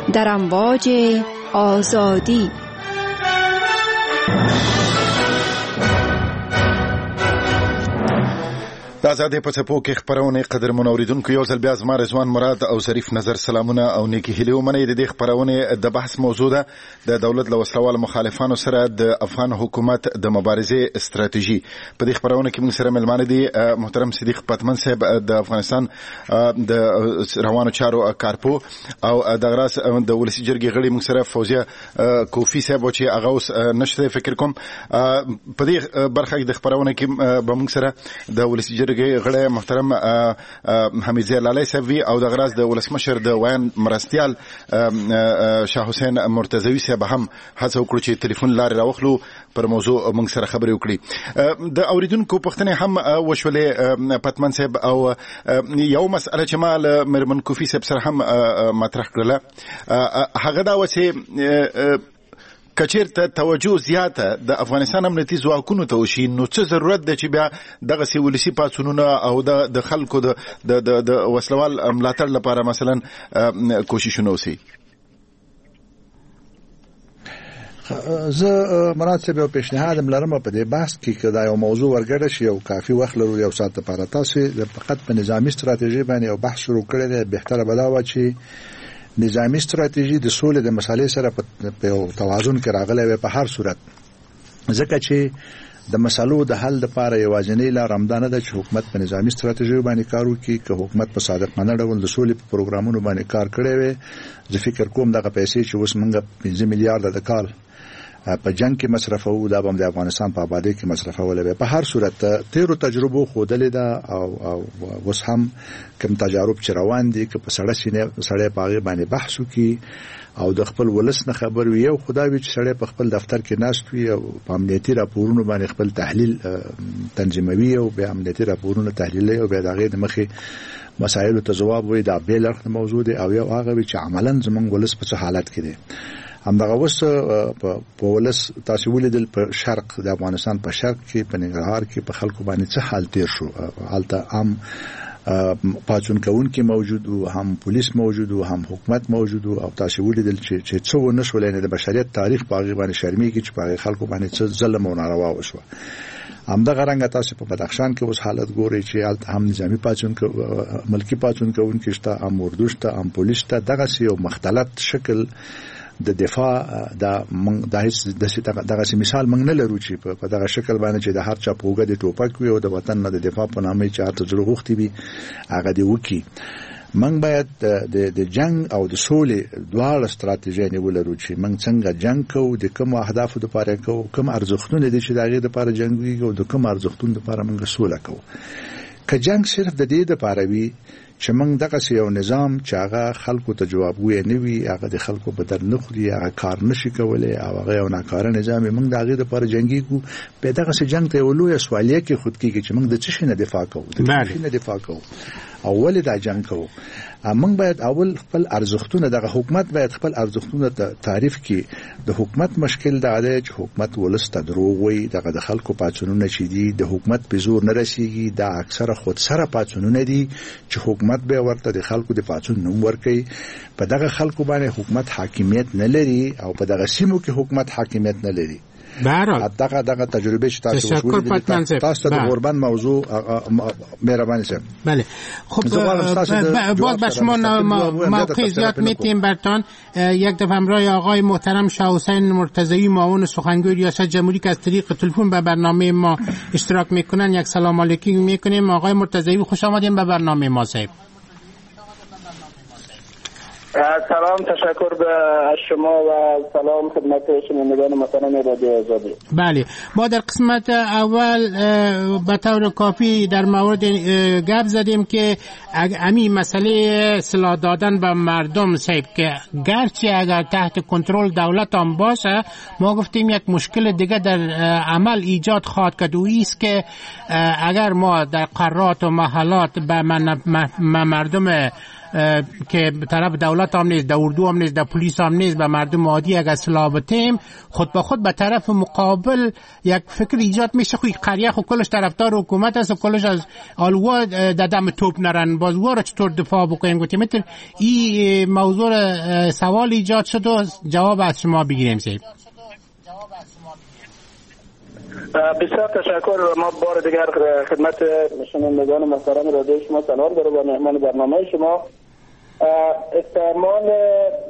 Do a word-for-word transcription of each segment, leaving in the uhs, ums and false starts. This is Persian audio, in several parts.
در امواج آزادی. د آزادۍ په څپو کې خپرونې قدرمن اوریدونکو، یو ځل بیا زما رضوان مراد او ظریف نظر سلامونه او نیکې هیلې ومنئ. د دې خپرونې د بحث موضوع ده د دولت له وسلوالو مخالفانو سره د افغان حکومت د مبارزې استراتیژي. په دې خپرونه کې موږ سره مېلمانه دي محترم صدیق پتمن صاحب د افغانستان د روانو چارو کارپو، او د غراس د ولسی جرګې غړي موږ سره فوزیه کوفی صاحب چې هغه اوس نشته فکر کوم. په دې برخه د خپرونه کې به موږ سره د ولسی جرګې غړي محترم حمیدزی لالی صاحب او د غراس د ولسمشر د ویان مرستیال شاه حسین مرتضوی صاحب هم هڅه وکړو چې ټلیفون لارې راوخلو پر موضوع موږ سره خبرې وکړي. د اوریدونکو پوښتنې هم وشولې پتمن صاحب، او یو مسأله چې ما له میرمن کوفی صاحب سره هم مطرح کړله هغه دا و چې کچیرته توجه زیاته د افغانستان امنیتي ځواکونو ته وشي، نو څه ضرورت ده چې بیا دغه سی ولسی پاڅونونه او د خلکو د د د وسلوال ملاتړ لپاره مثلا کوششونه وشي؟ زه مراد صاحب یو پیشنهاد لرم په دې بحث کې، که دا یو موضوع ورګډه شي او کافي وخت لرو یو ساعت لپاره، تاسو فقط په نظامی ستراتیژي باندې یو بحث شروع کړی دی. بهتره به دا و چې نظامی ستراتیژي د سولې د مسالې سره په توازن کې راغلی وي په هر صورت، ځکه چې د مسالو د حل لپاره یوازینۍ لار همدا نه ده چې حکومت په نظامی ستراتیژي باندې کار وکړي. که حکومت په صادقانه ډول د سولې په پروګرامونو باندې کار کړی وي، زه فکر کوم دغه پیسې چې اوس موږ پنځه میلیارډ د کال په جنگ کې مصرفو، دا به د افغانستان په آبادی کې مصرفول وي. په هر صورت تیرو تجربو خودلې ده او او اوس هم کوم تجارب چې روان دي که په سړی سینه سړی پاغه باندې بحث وکړي او د خپل ولس نه خبر وي، او خدای وي چې سړی په خپل دفتر کې ناست وي او په امنیتي راپورونو باندې خپل تحلیل تنظیموي او به امنیتي راپورونو تحلیل او به دغه د مخې مسایلو ته جواب وي. دا بیل اړخ موضوع دی، او یو هغه وي چې عملاً زمونږ ولس په حالت کې دی. همدغه وس په ولس تاسو ولیدل په شرق د افغانستان په شرق کې په ننګرهار کې په خلکو باندې څه حال تیر شو. حالته هم پاتون کون کې موجود او هم پولیس موجود او هم حکومت موجود، او تاسو ولیدل چې چې څو ونشول نه د بشریت تاریخ باغی باندې شرمېږي چې په خلکو باندې څه ظلم او ناروا وشو. همدغه رنګ تاسو په بدخشان کې اوس حالت ګوري چې هم نظامی پاتون کې ملکی پاتون کون کې شته، هم اردو شته، هم پولیس شته. دغه یو مختلط شکل د دفاع دا د هیڅ دغه مثال موږ نه لرو چې په دغه شکل باندې چې د هر چا پوګه د ټوپک وي او د وطن نه د دفاع په نامه چې هر څه غوښتي وي هغه دی وکي. موږ باید د جنگ او د سولې دواړه ستراتیژي ولرو چې موږ څنګه جنگ کوو، د کوم اهدافو لپاره کوو، کوم ارزښتونه دي چې دغه لپاره جنگ وي، او د کوم ارزښتونو لپاره موږ سوله کوو. که جنگ صرف د دې لپاره وي چې موږ دغه یو نظام چې هغه خلکو ته جوابګوی نه وي، هغه د خلکو بدل نه خوري، هغه کار نشي کولای، او هغه یو ناکاره نظام موږ دغه لپاره جنگیږو، په دغه جنگ ته ولوي سوالیه کې خود کېږي چې موږ د څه شي نه دفاع کوو، د څه نه دفاع کوو، اول دا جنگ کوو. موږ باید اول خپل ارزښتونه، دغه حکومت باید خپل ارزښتونه تعریف کړي. د حکومت مشکل دا دی چې حکومت ولس ته دروغ وایي، دغه د خلکو پاتونونه چې دي د حکومت په زور نه رسیږي، دا اکثره خود سره پاتونونه دي چې حکومت به ورته د خلکو د پاتون نوم ورکړي. په دغه خلکو باندې حکومت حاکمیت نه لري او په دغه سیمو کې حکومت حاکمیت نه لري. برحال دغه دغه تجربه چې تاسو وشولې تاسو د غربان موضوع مهرباني شد. بله خب باز به شما موقع زیاد میتیم برتان. یک دفعه همراه آقای محترم شاه حسین مرتضوی معاون سخنگوی ریاست جمهوری که از طریق تلفن به برنامه ما اشتراک میکنن یک سلام علیکی میکنیم. آقای مرتضوی خوش آمدین به برنامه ما. صاحب سلام، تشکر به شما و سلام خدمت شنوندگان محترم رادیو آزادی. بله، ما در قسمت اول به طور کافی در مورد گپ زدیم که امی مسئله سلاح دادن به مردم صاحب که گرچه اگر تحت کنترل دولت هم باشه، ما گفتیم یک مشکل دیگه در عمل ایجاد خواهد کرد و ایست که اگر ما در قرات و محلات به مردم که طرف دولت هم نیست، در اردو هم نیست، در پلیس هم نیست، به مردم عادی اگر سلاح بتیم خود به خود به طرف مقابل یک فکر ایجاد میشه خوی قریه خو کلش طرفدار حکومت است و کلش از آلوا در دم توپ نرن بازوا را چطور دفاع بکنیم. گفتیم مثل این موضوع سوال ایجاد شد و جواب از شما بگیریم سید. بسیار تشکر. ما بار دیگر خدمت شنوندگان محترم رادیو شما سلام دارم و مهمان برنامه شما. استعمال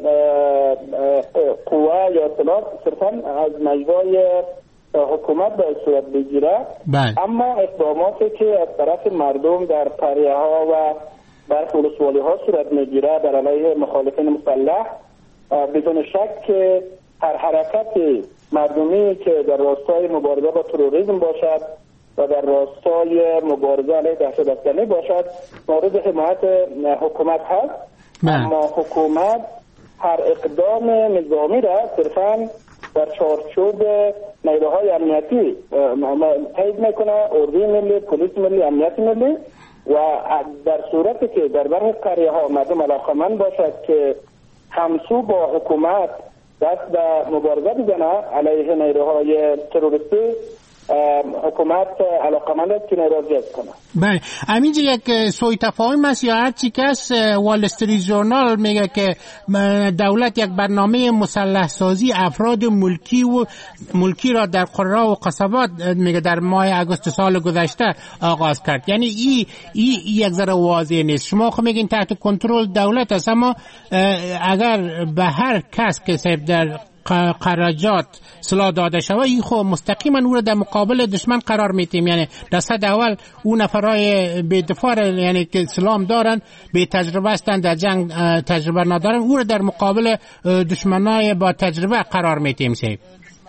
قوه یا سلاح صرفا از مجرای حکومت باید صورت بگیره، اما اقداماتی که از طرف مردم در قریه ها و برخی ولسوالی ها صورت میگیره در علیه مخالفین مسلح، بدون شک که هر حرکت مردمی که در راستای مبارزه با تروریسم باشد و در راستای مبارزه علیه دهشت افکنی باشد مورد حمایت حکومت هست. اما حکومت هر اقدام نظامی را صرفاً در چارچوب نیروهای امنیتی تایید میکنه، اردوی ملی، پلیس ملی، امنیت ملی، و در صورتی که در برخی قریه ها مردم علاقمند باشد که همسو با حکومت دست به مبارزه بزنه علیه نیروهای تروریستی، حکومت علاقمند است که نیرو جذب کنه. بله، همینجا یک سوء تفاهم است یا هر چی کس وال استریت ژورنال میگه که دولت یک برنامه مسلح سازی افراد ملکی و ملکی را در قرا و قصبات میگه در ماه اگست سال گذشته آغاز کرد. یعنی این ای یک ذره واضح نیست. شما خب میگین تحت کنترل دولت است، اما اگر به هر کس که صاحب در قراجات سلاح داده شود این خب مستقیما او را در مقابل دشمن قرار میتیم. یعنی در صد اول اون نفرای به دفاع یعنی که سلام دارن به تجربه هستند در جنگ تجربه ندارن او را در مقابل دشمنای با تجربه قرار میتیم سید.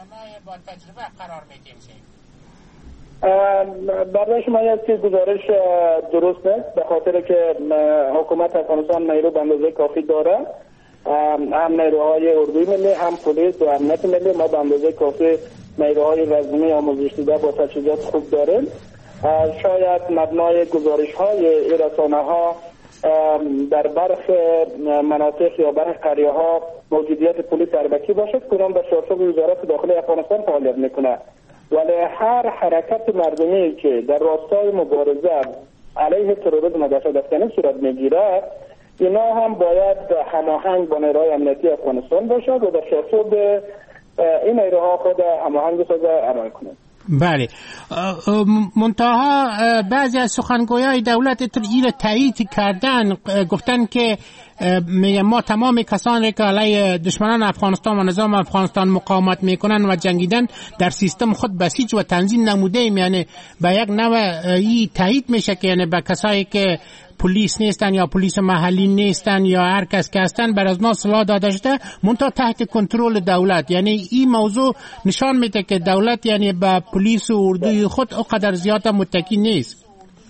برای شما یک گزارش درست است، به خاطر که حکومت افغانستان نیرو به اندازه کافی داره، هم نیروهای اردوی ملی، هم پلیس و امنیت ملی. ما به اندازه کافی نیروهای رزمی آموزش دیده با تجهیزات خوب داریم. شاید مبنای گزارش های این رسانه ها در برخی مناطق یا برخی قریه ها موجودیت پلیس اربکی باشد که اونم در چارچوب وزارت داخلی افغانستان فعالیت میکنه، ولی هر حرکت مردمی که در راستای مبارزه علیه تروریسم و دهشت افکنی صورت میگیره اینا هم باید هماهنگ با نیروهای امنیتی افغانستان باشد و در چارچوب این نیروها خود هماهنگ سازه عمل کنند. بله، منتها بعضی از سخنگویای دولت ایره تایید کردن، گفتن که ما تمام کسانی که علیه دشمنان افغانستان و نظام افغانستان مقاومت میکنن و جنگیدن در سیستم خود بسیج و تنظیم نموده ایم. یعنی به یک نوع ای تایید میشه که یعنی به کسایی که پلیس نیستن یا پلیس محلی نیستن یا هر کس که هستن بر از ما سلاح داده شده منتها تحت کنترل دولت. یعنی این موضوع نشان میده که دولت یعنی به پلیس و اردوی خود اونقدر زیاد متکی نیست.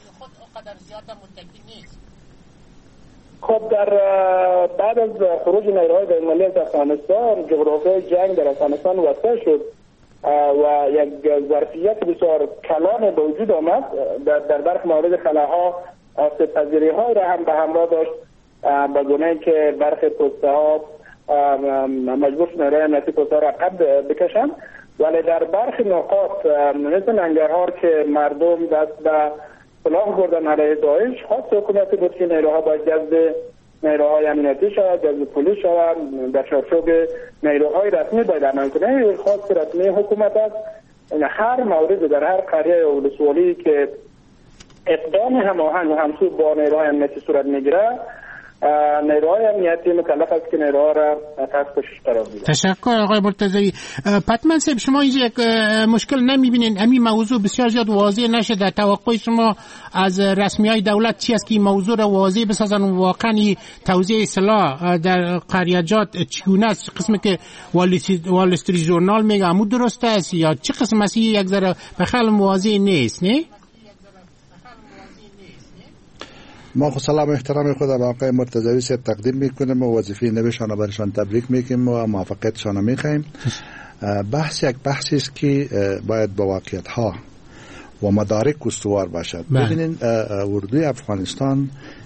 خب در بعد از خروج نیروهای بین‌المللی از افغانستان جغرافیای جنگ در افغانستان وسیع شد و یک ظرفیت بسیار کلان به وجود آمد. در در برخی موارد خلاها آسیب پذیری های را هم به همراه داشت، به گونه‌ای که برخی پسته ها مجبور شدن نیروهای امنیتی پسته ها را عقب بکشند، ولی در برخی نقاط مثل ننگرهار که مردم دست به سلاح بردن علیه داعش، خواست حکومتی بود که نیروها باید جذب نیروهای امنیتی شود، جذب پلیس شود، در چارچوب نیروهای رسمی باید عمل کنه. خواست رسمی حکومت است هر مورد در هر قریه و ولسوالی که اقدام هماهنگ و همسو با نیروهای امنیتی صورت میگیره، نیروهای امنیتی مکلف است که نیروها را تحت پوشش قرار بدهند. تشکر آقای مرتضوی. پتمن صاحب شما اینجا یک مشکل نمیبینین همین موضوع بسیار زیاد واضح نشه؟ در توقع شما از رسمیای دولت چی است که این موضوع را واضح بسازن و واقعا توزیع سلاح در قریجات چگونه است؟ قسمی که وال استریت ژورنال میگه عمو درست است یا چه قسم است؟ یک ذره بخل واضح نیست نه؟ ما خود سلام و احترام خود به آقای مرتضوی صاحب تقدیم میکنیم و وظیفه نوشان برشان تبریک میکنیم و موافقتشان میخوایم. بحث یک بحثی است که باید با واقعیت ها و مدارک استوار باشد. ببینید اردوی افغانستان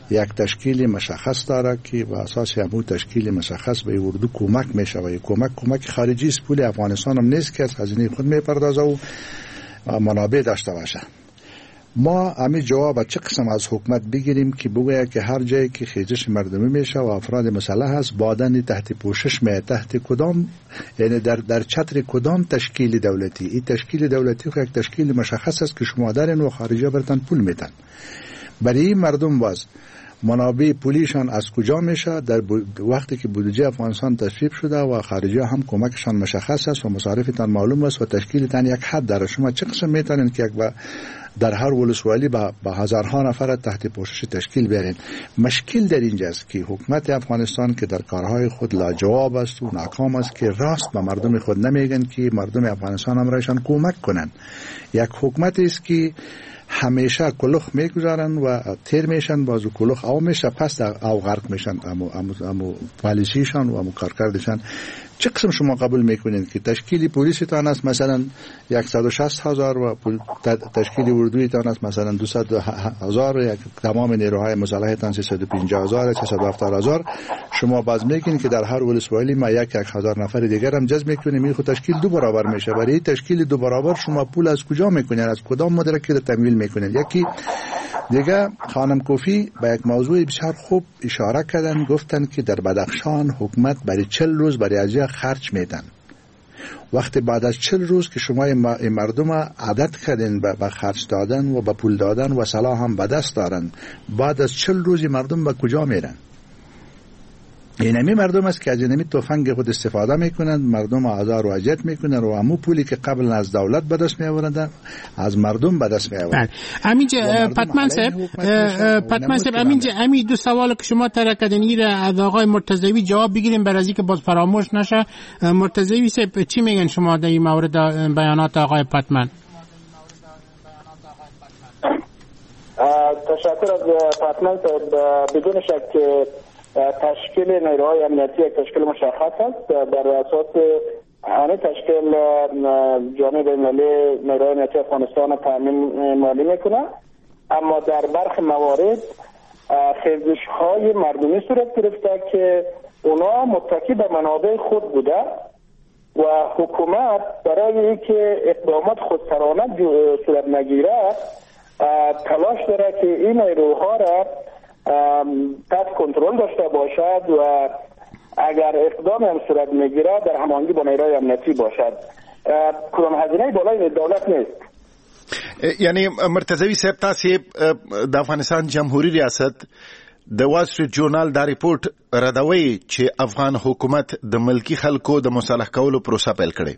یک تشکیل مشخص داره که و اساس همون تشکیل مشخص به اردو کمک میشه و کمک کمک خارجی است، پول افغانستان هم نیست که از خزینه خود میپردازه و منابع داشته باشه. ما همین جواب چه قسم از حکومت بگیریم که بگوید که هر جایی که خیزش مردمی میشه و افراد مسلح هست بادن تحت پوشش می تحت کدام، یعنی در در چتر کدام تشکیل دولتی، این تشکیل دولتی یک تشکیل مشخص است که شما دارین و خارجی برتن پول میتن. برای این مردم باز منابع پولیشان از کجا میشه؟ در وقتی که بودجه افغانستان تصویب شده و خارجی هم کمکشان مشخص است و مصارفتان معلوم است و تشکیلتان یک حد داره، شما چه قسم میتونین که در هر ولسوالی با, با هزارها نفر تحت پوشش تشکیل بیارین؟ مشکل در اینجاست که حکومت افغانستان که در کارهای خود لاجواب است و ناکام است که راست به مردم خود نمیگن که مردم افغانستان هم رایشان کمک کنن. یک حکومت است که همیشه کلوخ میگذارن و تیر میشن، بازو کلوخ او میشه پس او غرق میشن امو امو امو پالیسیشان و امو کارکردشان. چه قسم شما قبول میکنین که تشکیلی پلیستان است مثلا صد و شصت هزار و تشکیلی اردویتان است مثلا دویست هزار، یک تمام نیروهای مسلحتان سیصد و پنجاه هزار سیصد و هفتاد هزار، شما باز میکنین که در هر ولسوالی ما یک یک هزار نفر دیگر هم جذب میکنیم، می خود تشکیل دو برابر میشه. برای تشکیل دو برابر شما پول از کجا میکنین؟ از کدام مدرکی تمویل میکنین؟ یکی دیگه خانم کوفی به یک موضوع بسیار خوب اشاره کردن، گفتن که در بدخشان حکومت برای چهل روز برای ازیا خرج میدن. وقتی بعد از چهل روز که شما مردم عادت کردین به خرج دادن و به پول دادن و سلاح هم به دست دارن، بعد از چهل روز مردم به کجا میرن؟ این همی مردم است که از اینمی تفنگ خود استفاده میکنند، مردم آزار و اذیت میکنند و همون پولی که قبل از دولت به دست میآورند از مردم به دست میآورند. همینجا پتمن صاحب پتمن صاحب همینجا همین دو سوال که شما طرح کردین را از آقای مرتضوی جواب بگیریم برای اینکه باز فراموش نشه. مرتضوی صاحب چی میگن شما در این مورد بیانات آقای پتمن؟ تشکر از پتمن صاحب. بدون شک تشکیل نیروهای امنیتی یک تشکیل مشخص است. بر اساس آن تشکیل جامعه بین‌المللی نیروهای امنیتی افغانستان تامین مالی میکنه، اما در برخی موارد خیزش های مردمی صورت گرفته که اونا متکی به منابع خود بوده و حکومت برای اینکه اقدامات خودسرانه صورت نگیره تلاش داره که این نیروها را تحت کنترل داشته باشد و اگر اقدام هم صورت میگیره در هماهنگی با نیروهای امنیتی باشد. کدام هزینه بالای دولت نیست. یعنی مرتضوی صاحب تاسو د افغانستان جمهوریت ریاست د وال استریټ جورنال دا ریپورت ردوي چې افغان حکومت د ملکی خلکو د مصالح کولو پروسه پیل کړي.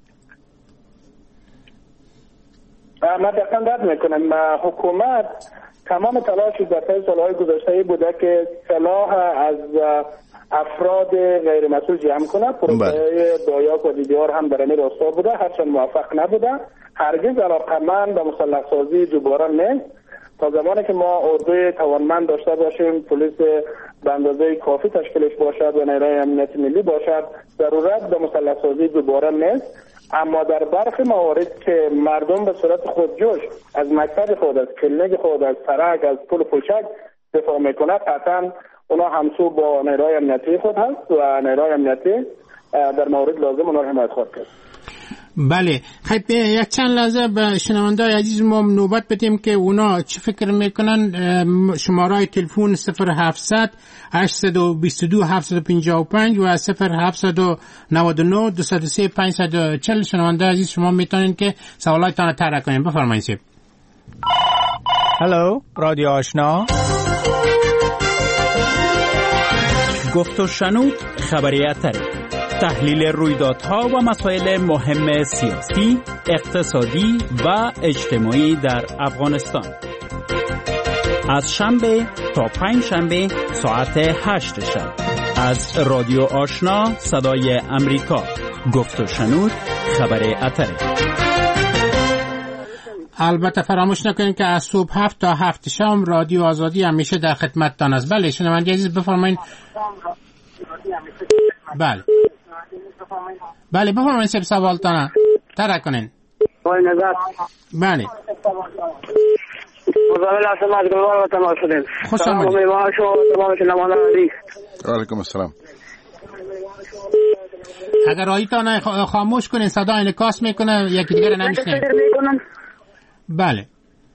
ما دقیقاً رد میکنم. حکومت تمام تلاشش در طی سالهای گذشته بوده که سلاح از افراد غیر مسئول جمع کنه. پروژه دایاک و دیدیار هم در این راستا بوده، هرچند موفق نبوده. هرگز علاقمند به مسلح سازی دوباره نیست. تا زمانی که ما اردوی توانمند داشته باشیم، پلیس به اندازه کافی تشکیلش باشد و نیروی امنیت ملی باشد، ضرورت به مسلح سازی دوباره نیست. اما در برخی موارد که مردم به صورت خودجوش از مکتب خود، از کلینیک خود، از سرک، از پول پوشک دفاع میکنه، قطعا اونا همسو با نیروی امنیتی خود هست و نیروی امنیتی در مورد لازم اونا حمایت خواهد کرد. بله، خب یک چند لحظه به شنونده‌های عزیز ما نوبت بدیم که اونا چه فکر میکنن. شماره تلفن صفر هفتصد هشتصد و بیست و دو هفتصد و پنجاه و پنج و صفر هفتصد و نود و نه دویست و سه پانصد و چهل. شنونده عزیز شما میتونین که سوالاتتان رو طرح کنین. بفرمایید. سیب هلو رادیو آشنا، گفت و شنود خبریت تحلیل رویدادها و مسائل مهم سیاسی، اقتصادی و اجتماعی در افغانستان. از شنبه تا پنج شنبه ساعت هشت شب از رادیو آشنا صدای امریکا. گفت و شنود خبر اتره. البته فراموش نکنید که از صبح هفت تا هفت شام رادیو آزادی همیشه در خدمتتان است. بله شنونده عزیز بفرمایید. بله بله بفرمایید سب سوالتان طرح کنین. بله مزاول عصمت گلوار و تمام شدیم. خوش آمدید. سلام شما تمام شنوندگان عزیز. و علیکم السلام. اگر رایتان خاموش کنین صدا انعکاس میکنه یکی دیگر نمیشنوید. بله.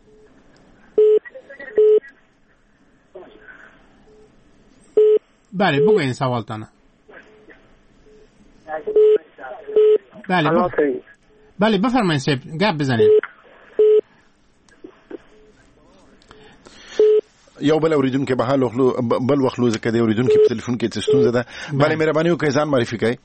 بله بگوین سوالتان. بله بف... بله بفرمایید سیب گپ بزنید. یو بل اوریدونکو به حال وخلو بل وخلو زکه دی اوریدونکو په ټلیفون کې څه ستونزه ده. بله مهرباني وکړئ ځان معرفي کړئ.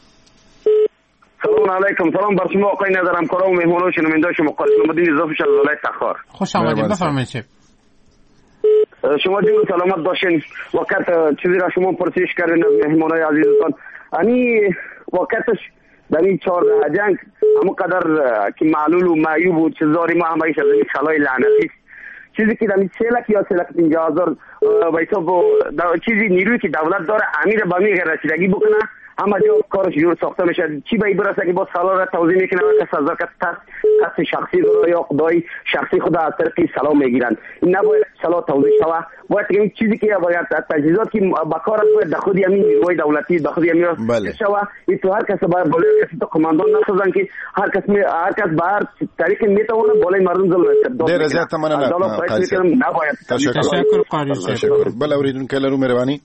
سلام علیکم. سلام بر شما آقای نظرم کارا و مهمانان شنونده شما قاسم الدین اضافه شد از ولایت تخار. خوش آمدید بفرمایید شب. شما جور سلامت باشین. وقت چیزی را شما پرسش کردین از مهمانای عزیزتان. انی وقتش در این چهارده جنگ همون قدر که معلول و معیوب و چیزاری ما هم ایش از این خلای لعنتی چیزی که در این سه لک یا سه لک پنجاه هزار با چیزی نیروی که دولت داره امیر با می رسیدگی بکنه اما جا کارش جور ساخته میشه. چی به این برسه که با سلام را توضیح میکنه و کس از که کس شخصی داره یا خدای شخصی خدا از طرف سلام میگیرن. این نباید سلام توضیح شوه. باید که این چیزی که باید تجهیزات که بکار است باید دخودی همین نیروی دولتی دخودی همین شوه. این تو هر کس باید بالای کسی تو کماندان نسازن که هر کس می هر کس به هر طریق میتونه بالای مردم ظلم کنه. دیر زیاد تمنا نباید. تشکر قاری تشکر. بله اوریدون که لرو مهربانی.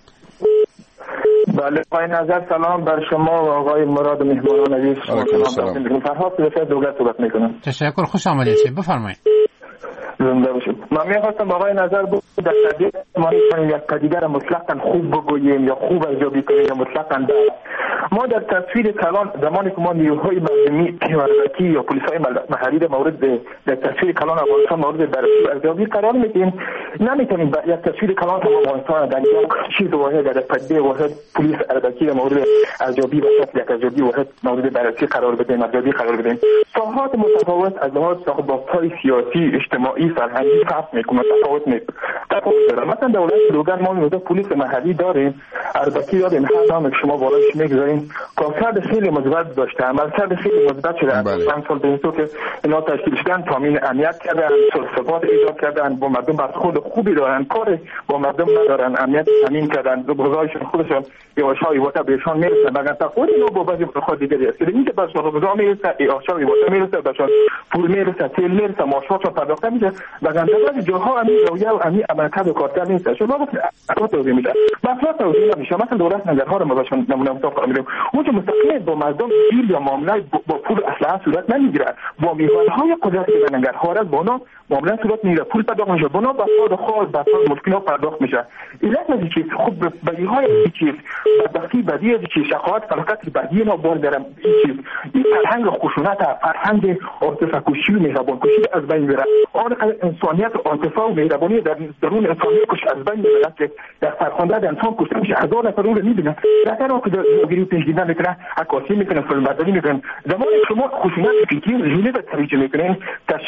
بله آقای نظر سلام بر شما و آقای مراد مهمانان عزیز. سلام. فرهاد رفیق دولت صحبت میکنم. تشکر خوش آمدید. بفرمایید. زنده باشید. من میخواستم آقای نظر بود در طبیعت ما یک پدیده مطلقاً خوب بگوییم یا خوب ارزیابی کنیم یا مطلقاً بد. ما در تصویر کلان زمانی که ما نیروهای مردمی حمایتی یا پلیسای محلی در مورد در تصویر کلان افغانستان مورد بررسی ارزیابی قرار میدیم نمیتونیم یک تصویر کلان افغانستان در یک چیز واحد در پدیده واحد پلیس ارزیابی در مورد ارزیابی و شکل یک ارزیابی واحد مورد بررسی قرار بدیم ارزیابی قرار بدیم. ساحات متفاوت از لحاظ ساختارهای سیاسی اجتماعی فرهنگی فرق میکنه تفاوت میکنه. مثلا دولت لوگان ما میگه پلیس محلی داریم ارزیابی داریم هر نام شما بالایش میگذاریم کارکرد خیلی مثبت داشته عملکرد خیلی مثبت شده. چند سال به این سو که اینا تشکیل شدن تامین امنیت کردن ثبات ایجاد کردن با مردم برخورد خوبی دارن کار با مردم ندارن امنیت تامین کردن روزایشون خودشون یواشای وقت بهشون میرسه مگر تفاوت اینو با بعضی خود دیگری است که اینکه بس روزا میرسه یواشای وقت میرسه بهشون پول میرسه تیل میرسه ماشوتشون پرداخت میشه مگر بعضی جاها همین رویا و همین عملکرد کارکرد نیست. شما گفت اصلا توضیح میده مثلا توضیح نمیشه. مثلا دولت نگرها رو ما بهشون نمونه مطابق میدیم اونجا مستقیم با مردم دیل یا معامله با پول اسلحه صورت نمیگیره با میوانهای قدرت که نگرها با اونا معامله صورت میگیره پول پرداخت میشه با اونا بساط خود بساط مشکلات پرداخت میشه. علت از چیز خوب بدیهای چیز بدبختی بدی از چیز شقاوت فلاکت بدی ما بار دارم این چیز این فرهنگ خشونت فرهنگ عاطفه کشی و مهربان کشی از بین میره. آن انسانیت عاطفه و مهربانی در درون انسانیت کش از بین میره که در فرخنده انسان کشته میشه هزار نفر اون رو میبینه در تنها که درگیری پیشگیری میکنه عکاسی میکنه فیلمبرداری میکنه. زمانی شما خشونت فکری رژیمی به ترویج میکنین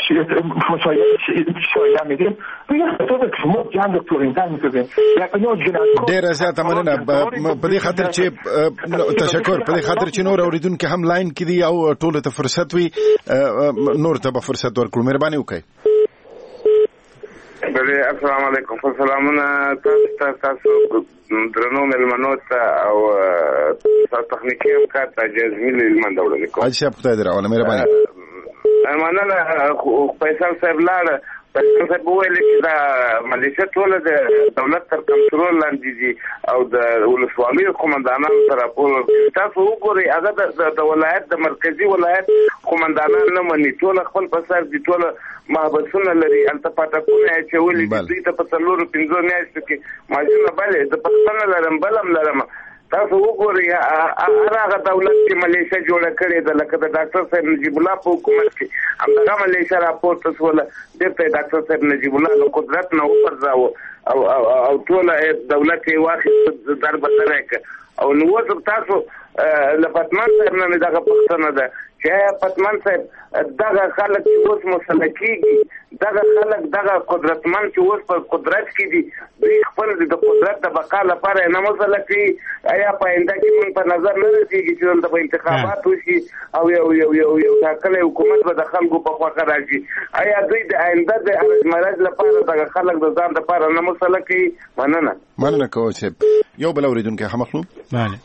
مشاهده شایعه میدین دیگه خطر شما جنگ تورینتن میکنین ډیر زیات مننه په دې خاطر چې تشکر په دې خاطر چې نور اوریدونکو هم لاین کې دي او ټول ته فرصت وي نور ته به فرصت ورکړو. مهرباني وکړئ. بله السلام علیکم. سلامونه تاسو تاسو درنو ملمنو ته او تاسو تخنیکی همکار ته جزمیل علمان وړاندې کوم. اجازه خدای دې راوله. مهرباني. مننه فیصل صاحب لاړ فیصل صاحب وویل چې دا ملیشه ټوله د دولت تر کنټرول لاندې دي او د ولسوالیو قومندانانو سره راپور تاسو وګورئ هغه د ولایت د مرکزي ولایت قومندانان نه مني ټول خپل په سر دي ټول محبسونه لري هلته پاټکونه اچولي دي دوی ته په څلورو پنځو میاشتو کې ماشینونه بلې د پښتنه لرم بلم لرم تاسو وګورئ هغه دولت چې ملیشه جوړه کړې ده لکه د ډاکټر صاحب نجیب الله په حکومت کې همدغه ملیشه راپورته شوله بېرته یې ډاکټر صاحب نجیب الله له قدرت نه وپرځاوه او او ټوله دولت یې واخیست در بدره کړ او نو اوس تاسو له پتمن صاحب نه مې دغه پوښتنه ده چې پتمن صاحب دغه خلک چې اوس مسله کېږي دغه خلک دغه قدرتمن چې اوس په قدرت کې دي دوی خپل د قدرت د بقا لپاره نه مسله کوي آیا په آینده کې موږ په نظر نه رسېږي چې دلته به انتخابات وشي او یو یو یو یو ټاکلی حکومت به د خلکو په خوښه راشي آیا دوی د آینده د ارزمرز لپاره دغه خلک د ځان لپاره نه مسله کوي؟ مننه مننه کوه صاحب یو بل اورېدونکی هم اخلو. بله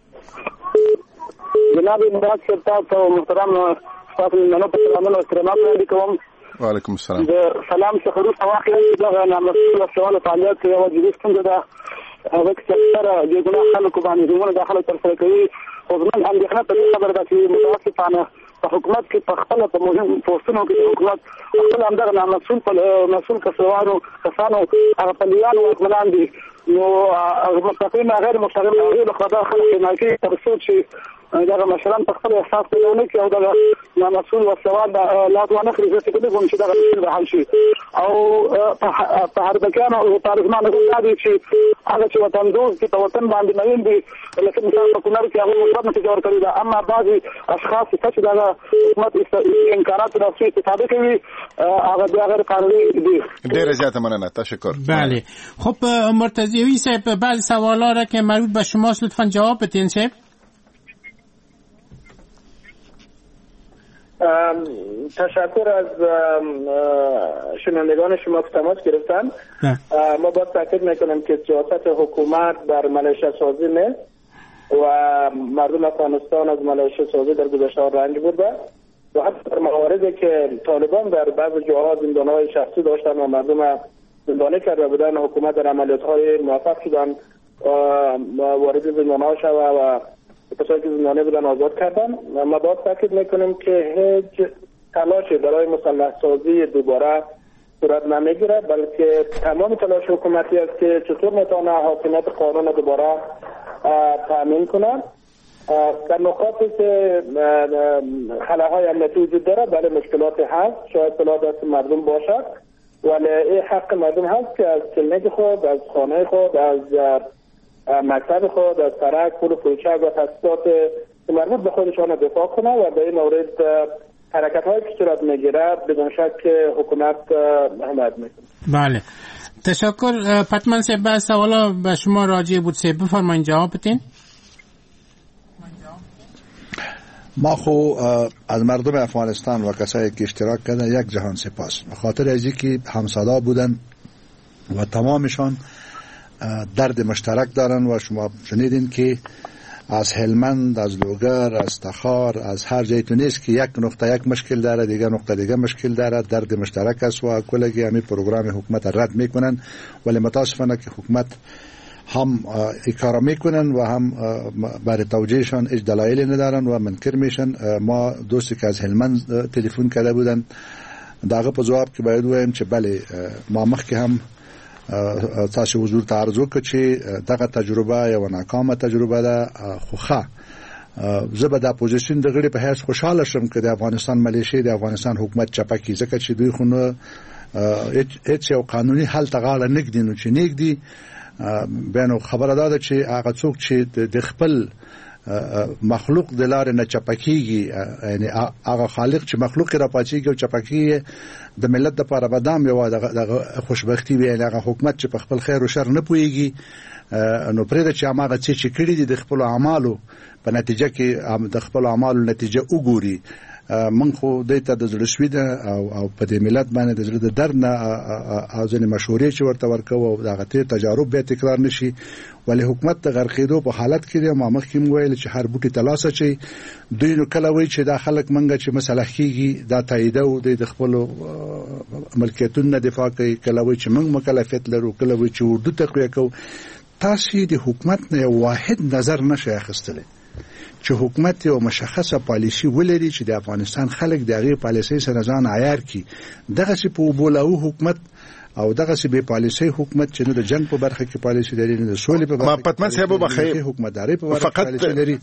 جناب امداد صاحب تاسو محترم تاسو نن په سلامونه استرماق وړاندې کوم. وعلیکم السلام. د سلام څخه وروسته واقعا چې دغه نامسؤله سوال فعالیت کې یوه جدي ستونزه ده هغه چې اکثره د ګناه خلکو باندې ژوندونه دا خلک ترسره کوي خو زموږ اندېښنه په دې خبره ده چې متاسفانه په حکومت کې په خپله په مهم پوسټونو کې حکومت خپل همدغه نامسؤول مسؤول کسانو کسانو هغه پلیان واکمنان دي نو مستقیم غیر مستقیم هغوی له خوا دا خلک حمایه کوي تر څو چې دغه مشران په خپل احساس پیدا ونه کړي او دغه نامسؤول وسوال لاد ونه کړي زه فکر کوم چې دغه مشکل به حل شي او په حربکیانو او طالبانو دا دي چې هغه چې وطن دوست دي په وطن باندې مین دي لکه مثال په کونړ کې هغوی مثبت نتیجه ورکړې ده اما بعضې اشخاص چې دغه حکومت امکاناتو نه څه استفاده کوي هغه بیا غیر قانوني دي. ډېره زیاته مننه تشکر. بله خب مرتضوی صاحب بعض سوالا را که مربوط به شماست لطفا جواب بدین صاحب. تشکر از شنوندگان شما که تماس گرفتن. ما باید تاکید میکنم که سیاست حکومت بر ملیشه سازی نیست و مردم افغانستان از ملیشه سازی در گذشته رنج برده و حتی در مواردی که طالبان در بعض جاها زندانهای شخصی داشتن و مردم زندانی کرده بودن حکومت در عملیاتهای موفق شدن وارد زندانها شد و کسایی که زندانی بودن آزاد کردن. ما باید تاکید میکنیم که هیچ تلاشی برای مسلح سازی دوباره صورت نمیگیره بلکه تمام تلاش حکومتی است که چطور میتونه حاکمیت قانون دوباره تامین کنه. در نقاطی که خلاهای امنیتی وجود داره بله مشکلات هست شاید صلاح دست مردم باشد ولی این حق مردم هست که از کلینیک خود از خانه خود از مکتب خود از سرک پول کوچک و تاسیسات مربوط به خودشان دفاع کنه و به این مورد حرکت هایی که صورت میگیره بدون شک حکومت حمایت میکنه. بله تشکر. پتمن صاحب بعض سوالا به شما راجع بود صاحب بفرمایید جواب بدین. ما خو از مردم افغانستان و کسایی که اشتراک کردن یک جهان سپاس به خاطر از اینکه همصدا بودن و تمامشان درد مشترک دارن و شما شنیدین که از هلمند از لوگر از تخار از هر جای تو نیست که یک نقطه یک مشکل داره دیگه نقطه دیگه مشکل داره درد مشترک است و کلگی همین پروگرام حکومت رد میکنن ولی متاسفانه که حکومت هم اکرام میکنن و هم برای توجیهشان هیچ دلایلی ندارن و منکر میشن. ما دوستی که از هلمند تلفن کرده بودن داغه په جواب کې باید وایم چې بله ما مخکې هم تاسو حضور ته عرض وکړ چې دغه تجربه یو ناکامه تجربه ده خو ښه زه به د اپوزیشن د غړي په حیث خوشاله شم که د افغانستان ملیشې د افغانستان حکومت چپه کړي ځکه چې دوی خو نو هیڅ یو قانوني حل ته غاړه نږدي نو چې نږدي بیا نو خبره ده چې هغه څوک چې د خپل مخلوق د لارې نه چپکیږي یعنی هغه خالق چې مخلوق را پاتېږي او چپکیږي د ملت لپاره بدام یو د خوشبختی وي هغه حکومت چې په خپل خیر او شر نه پوهیږي نو پرې چې هغه څه چې کړی دي د خپل اعمالو په نتیجه کې د خپل اعمالو نتیجه وګوري من خو دته د زړشوي ده او او په دې ملت باندې د زړه د درد نه ځنې مشورې چې ورته ورکو او دغه ته تجارب به تکرار نشي ولی حکومت د غرقېدو په حالت کې د ما مخکې ویل چې هر بوټي تلاسه چي دوی نو کله وی چې دا خلک منګه چې مصالح کیږي دا تایید او د خپل ملکیتونو دفاع کوي کله وی چې موږ مکلفیت لرو کله وی چې اردو تقویه کو تاسو د حکومت نه واحد نظر نشي اخیستلی چې حکومت یو مشخصه پالیسی ولري چې د افغانستان خلک د هغې پالیسۍ سره ځان عیار کړي دغسې په اوبولاو حکومت او دغسې بې پالیسۍ حکومت چې نه د جنګ په برخه کې پالیسي لري نه د سولې په برخه پتمن صاحب وبخښئ حکومتدارۍ په برخه کې پالیسي لري.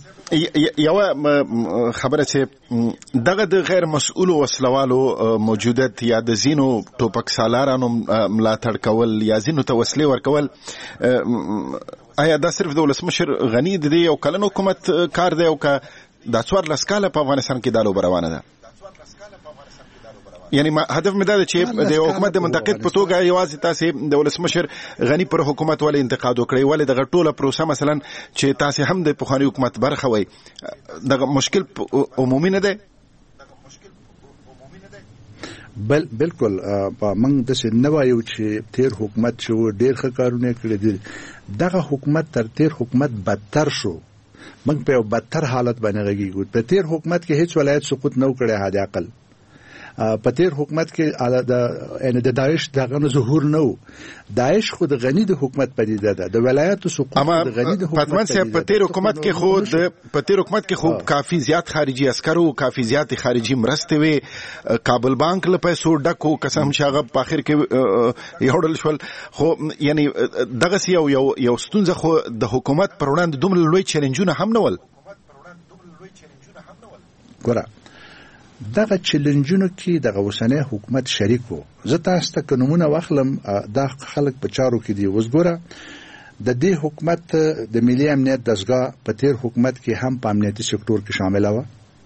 یوه خبره چې دغه د غیر مسؤلو وسلوالو موجودیت یا د ځینو ټوپک سالارانو ملاتړ کول یا ځینو ته وسلې ورکول آیا دا صرف د ولسمشر غنی د دې یو کلن حکومت کار دی او که دا څوارلس کاله په افغانستان کې دا لوبه روانه ده؟ یعنی ما هدف مې دا دی چې د حکومت د منتقد په توګه یوازې تاسې د ولسمشر غنی پر حکومت ولې انتقاد وکړئ، ولې دغه ټوله پروسه مثلا چې تاسې هم د پخواني حکومت برخه وئ، دغه مشکل عمومي نه دی؟ بل بالکل موږ داسې نه وایو چې تیر حکومت چې ډېر ښه کارونه کړي دي، دغه حکومت تر تیر حکومت بدتر شو. موږ په یو بدتر حالت باندې غږیږو. په تیر حکومت کې هیڅ ولایت سقوط نه وکړی حد اقل. په تیر حکومت کې د ان د داعش دغه ظهور نه و. داعش خو د غنی د حکومت پدیده ده، د ولایت سقوط د غنی د حکومت پدیده ده. په تیر حکومت کې خو د په تیر حکومت کې خو کافي زیات خارجي عسکرو، کافي زیات خارجي مرستې وي، کابل بانک له پیسو ډکو، قسم چې هغه په اخر کې یوړل شول. خو یعنی دغه یو یو یو ستونزه خو د حکومت پر وړاندې دومره لوی چیلنجونه هم نه ول. ګوره دغه چیلنجونو کې دغه اوسنی حکومت شریک وو. زه تاسو ته نمونه واخلم، دا خلک په چارو کې دي. اوس ګوره د دې حکومت د ملي امنیت دستګاه په تیر حکومت کې هم په امنیتي سکتور کې شامل و.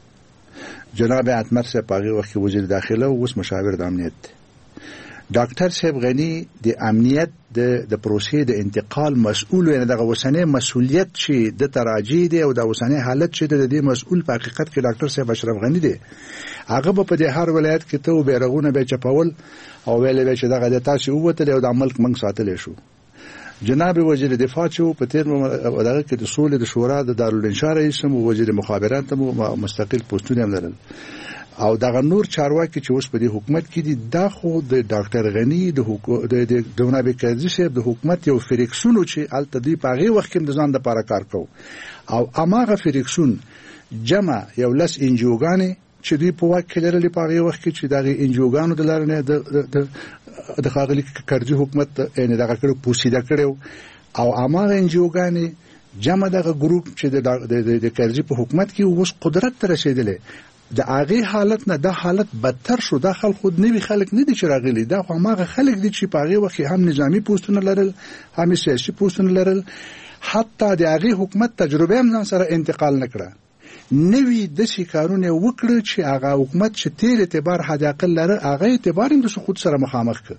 جناب عطمر صاحب هغه وخت وزیر داخله او اوس مشاور د امنیت. ډاکټر صاحب غنی د امنیت د د پروسې د انتقال مسؤل و. دغه اوسنی مسؤلیت چې د تراجی دی او د اوسنی حالت چې د دې مسؤل په حقیقت کې ډاکټر صاحب اشرف غنی دی. هغه په دې هر ولایت کې ته بیرغونه به چپول او ویلې به چې دغه د تاسو ووتل او د ملک منګ ساتل شو. جناب وزیر دفاع چې په تیر دغه کې د سولې د شورا د دارالانشا رئیس او وزیر مخابرات هم مستقل پوسټونه هم لرل. او دغه نور چارواکي چې اوس په دې حکومت کې دي، دا خو د ډاکټر غنی د حکومت د جناب قاضي صاحب د حکومت یو فریکسون چې الته دی په هغه وخت کې د ځان لپاره کار کو. او اماغه فریکسون جمع یو لس انجوګانې چې دوی په واک کې لرلې په هغه وخت کې چې دغه انجوګانو د لارنه د د خاغلی کرزي حکومت یعنی دغه کړو پوسیده کړو. او اماغه انجوګانې جمع دغه ګروپ چې د د کرزي په حکومت کې اوس قدرت ته رسیدلې، د هغه حالت نه د حالت بدتر شو. د خلک خود نوی خلک نه دي چې راغلي، دا خو هغه خلک دي چې په هغه وخت هم نظامی پوسټونه لرل، هم سیاسي پوسټونه لرل. حتی د هغه حکومت تجربه هم سره انتقال نکړه. نوی د شکارونه وکړه چې هغه حکومت چې تیر اعتبار حد اقل لره، هغه اعتبار هم د سقوط سره مخامخ ک.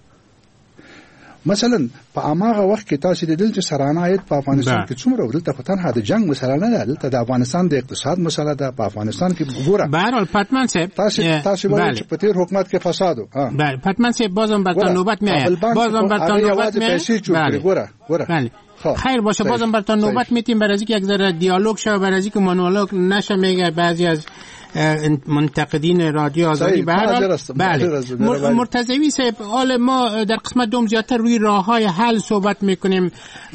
مثلا په اماغه وخت کې تاسو د دل چې سرانه عاید په افغانستان کې څومره ودلته خو تنها د جنگ مسله نه ده، دلته د افغانستان د اقتصاد مسله ده. په افغانستان کې ګوره بهرحال پاتمان صاحب تاسو تاسو وایي چې په تیر حکومت کې فساد و. بله پاتمان صاحب بازم برتون نوبت میاد، بازم برتون نوبت میاد. ګوره ګوره خیر باشه، بازم برتون نوبت میتیم برای اینکه یک ذره دیالوگ شه، برای اینکه مونولوگ نشه. میگه بعضی از منتقدین رادیو آزادی بله مرتضوی صاحب، حال ما در قسمت دوم زیادتر روی راههای حل صحبت میکنیم.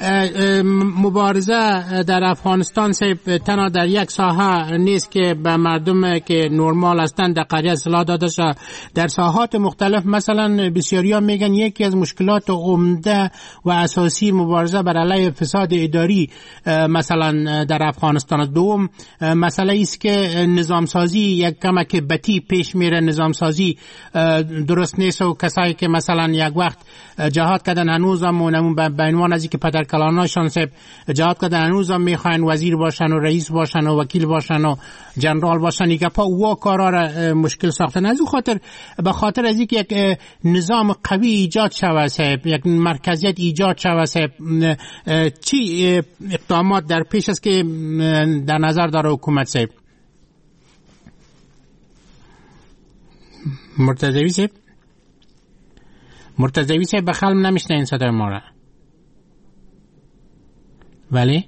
مبارزه در افغانستان صاحب تنها در یک ساحه نیست که به مردم که نرمال هستند در قریه اصلاح داده شد، در ساحات مختلف. مثلا بسیاری ها میگن یکی از مشکلات عمده و اساسی مبارزه بر علیه فساد اداری مثلا در افغانستان دوم مسئله است که نظام سازی یک کمک بتی پیش میره. نظام سازی درست نیست و کسایی که مثلا یک وقت جهاد کردن هنوز هم اونمون به عنوان از اینکه پدر کلاناشان صاحب جهاد کردن هنوز هم میخواین وزیر باشن و رئیس باشن و وکیل باشن و جنرال باشن. یک پا و کارا را مشکل ساختن. از اون خاطر به خاطر از اینکه یک نظام قوی ایجاد شود صاحب، یک مرکزیت ایجاد شود صاحب، چی اقدامات در پیش است که در نظر داره حکومت صاحب؟ مرتضوی صاحب مرتضوی صاحب به خلم نمیشنه این صدای ما را. ولی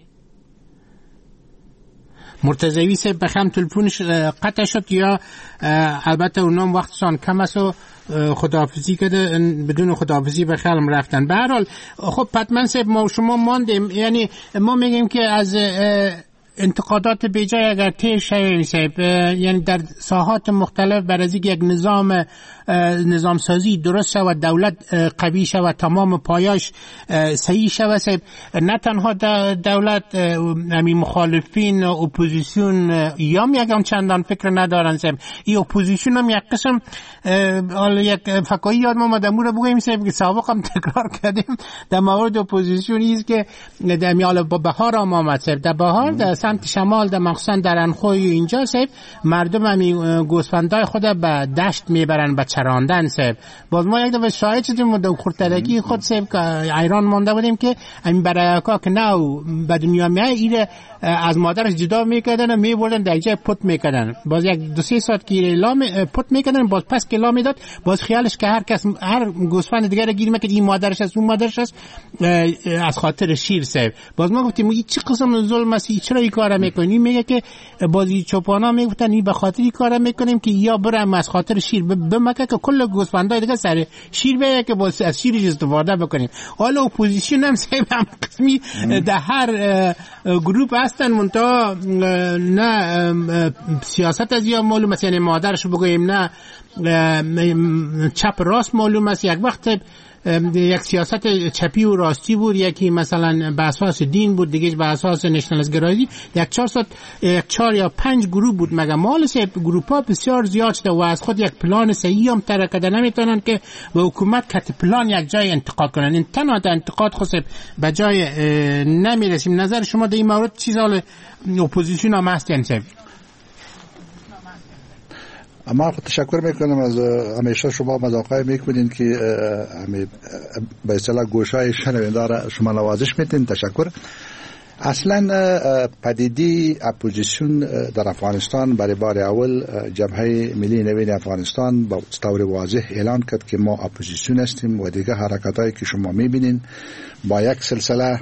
مرتضوی صاحب به خلم تلفونش قطع شد یا البته اونام وقتشان کم است و خداحافظی کرده، بدون خداحافظی به خلم رفتن. به هر حال خب پتمن صاحب ما شما ماندیم، یعنی ما میگیم که از انتقادات بیجای اگر تیر شویم یعنی در ساحات مختلف بر از یک نظام نظام سازی درست شود، دولت قوی شود، تمام پایاش صحیح شود، نه تنها دولت همین مخالفین اپوزیسیون یا یکم چندان فکر ندارن، این اپوزیسیون هم یک قسم یک فکایی یاد ما مدمور بگویم که سابق هم تکرار کردیم در مورد اپوزیسیونی است که در میال با بهار هم آمد. در بهار در سمت شمال در مخصوصا در انخوی اینجا سیب مردم همین گوسفندای خود به دشت میبرن به چراندن سیب. باز ما یک دفعه شاهد شدیم در خورتلگی خود سیب که ایران مانده بودیم که همین برایکا که نو به دنیا میای ایره از مادرش جدا میکردن و میبردن در جای پت میکردن. باز یک دو سه ساعت که لام پت میکردن، باز پس که لام میداد باز خیالش که هر کس هر گوسفند دیگه گیر میکرد این مادرش است اون مادرش است از خاطر شیر سیب. باز ما گفتیم این چه قسم ظلم است، چرا این کارا میکنی؟ میگه که بازی چوپانا میگفتن این به خاطر این کارا میکنیم که یا برم از خاطر شیر بمکه که کل گوسفندای دیگه سر شیر بیه که باز از شیرش استفاده بکنیم. حالا اپوزیسیون هم سیب هم قسمی در هر گروپ هستن منتها نه سیاست از یا معلوم است، یعنی مادرش بگویم نه چپ راست معلوم است. یک وقت یک سیاست چپی و راستی بود، یکی مثلا به اساس دین بود، دیگه به اساس نشنالیست گرایی. یک چهار ساعت یک چهار یا پنج گروه بود، مگه مال سه گروه ها بسیار زیاد شده و از خود یک پلان صحیح هم ترکده نمیتونن که به حکومت کت پلان یک جای انتقاد کنن. این تنها انتقاد خود به جای نمیرسیم. نظر شما در این مورد چیز حال اپوزیسیون هم هست؟ یعنی اما تشکر میکنم از همیشه شما مذاقه میکنین که به اصطلاح گوشای شنونده شما نوازش میتین. تشکر. اصلا پدیده اپوزیسیون در افغانستان برای بار اول جبهه ملی نوین افغانستان با طور واضح اعلان کرد که ما اپوزیسیون هستیم و دیگه حرکتایی که شما میبینین با یک سلسله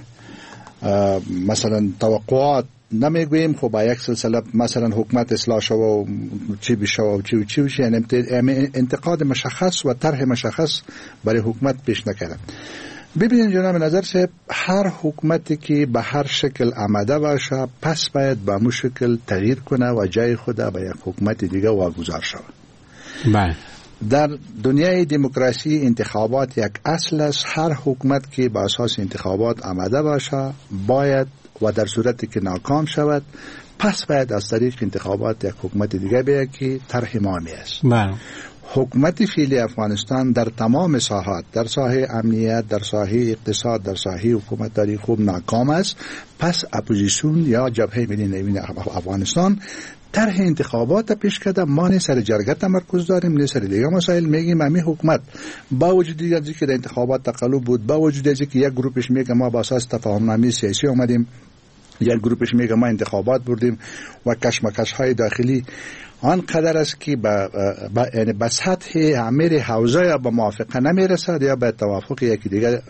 مثلا توقعات نمیگوییم خب با یک سلسله مثلا حکومت اصلاح شو و چی بشه و چی و چی بشه، یعنی انتقاد مشخص و طرح مشخص برای حکومت پیش نکردن. ببینید جناب نظر صاحب، هر حکومتی که به هر شکل آمده باشه پس باید به مو شکل تغییر کنه و جای خود به یک حکومت دیگه واگذار شود. بله. در دنیای دموکراسی انتخابات یک اصل است. هر حکومت که به اساس انتخابات آمده باشه باید و در صورتی که ناکام شود پس باید از طریق انتخابات یک حکومت دیگه بیاید که طرح امامی است. بله. حکومت فعلی افغانستان در تمام ساحات، در ساحه امنیت، در ساحه اقتصاد، در ساحه حکومتداری خوب ناکام است. پس اپوزیسیون یا جبهه ملی نوین افغانستان طرح انتخابات پیش کرده. ما نه سر جرگه تمرکز داریم نه سر دیگه مسائل. میگیم همین حکومت با وجود از اینکه در انتخابات تقلب بود، با وجود از اینکه یک گروپش میگه ما با اساس تفاهم نامه سیاسی اومدیم، یک گروپش میگه ما انتخابات بردیم و کشمکش های داخلی آنقدر است که با با یعنی به سطح امیر حوزه یا به موافقه نمیرسد یا به توافق یکی دیگه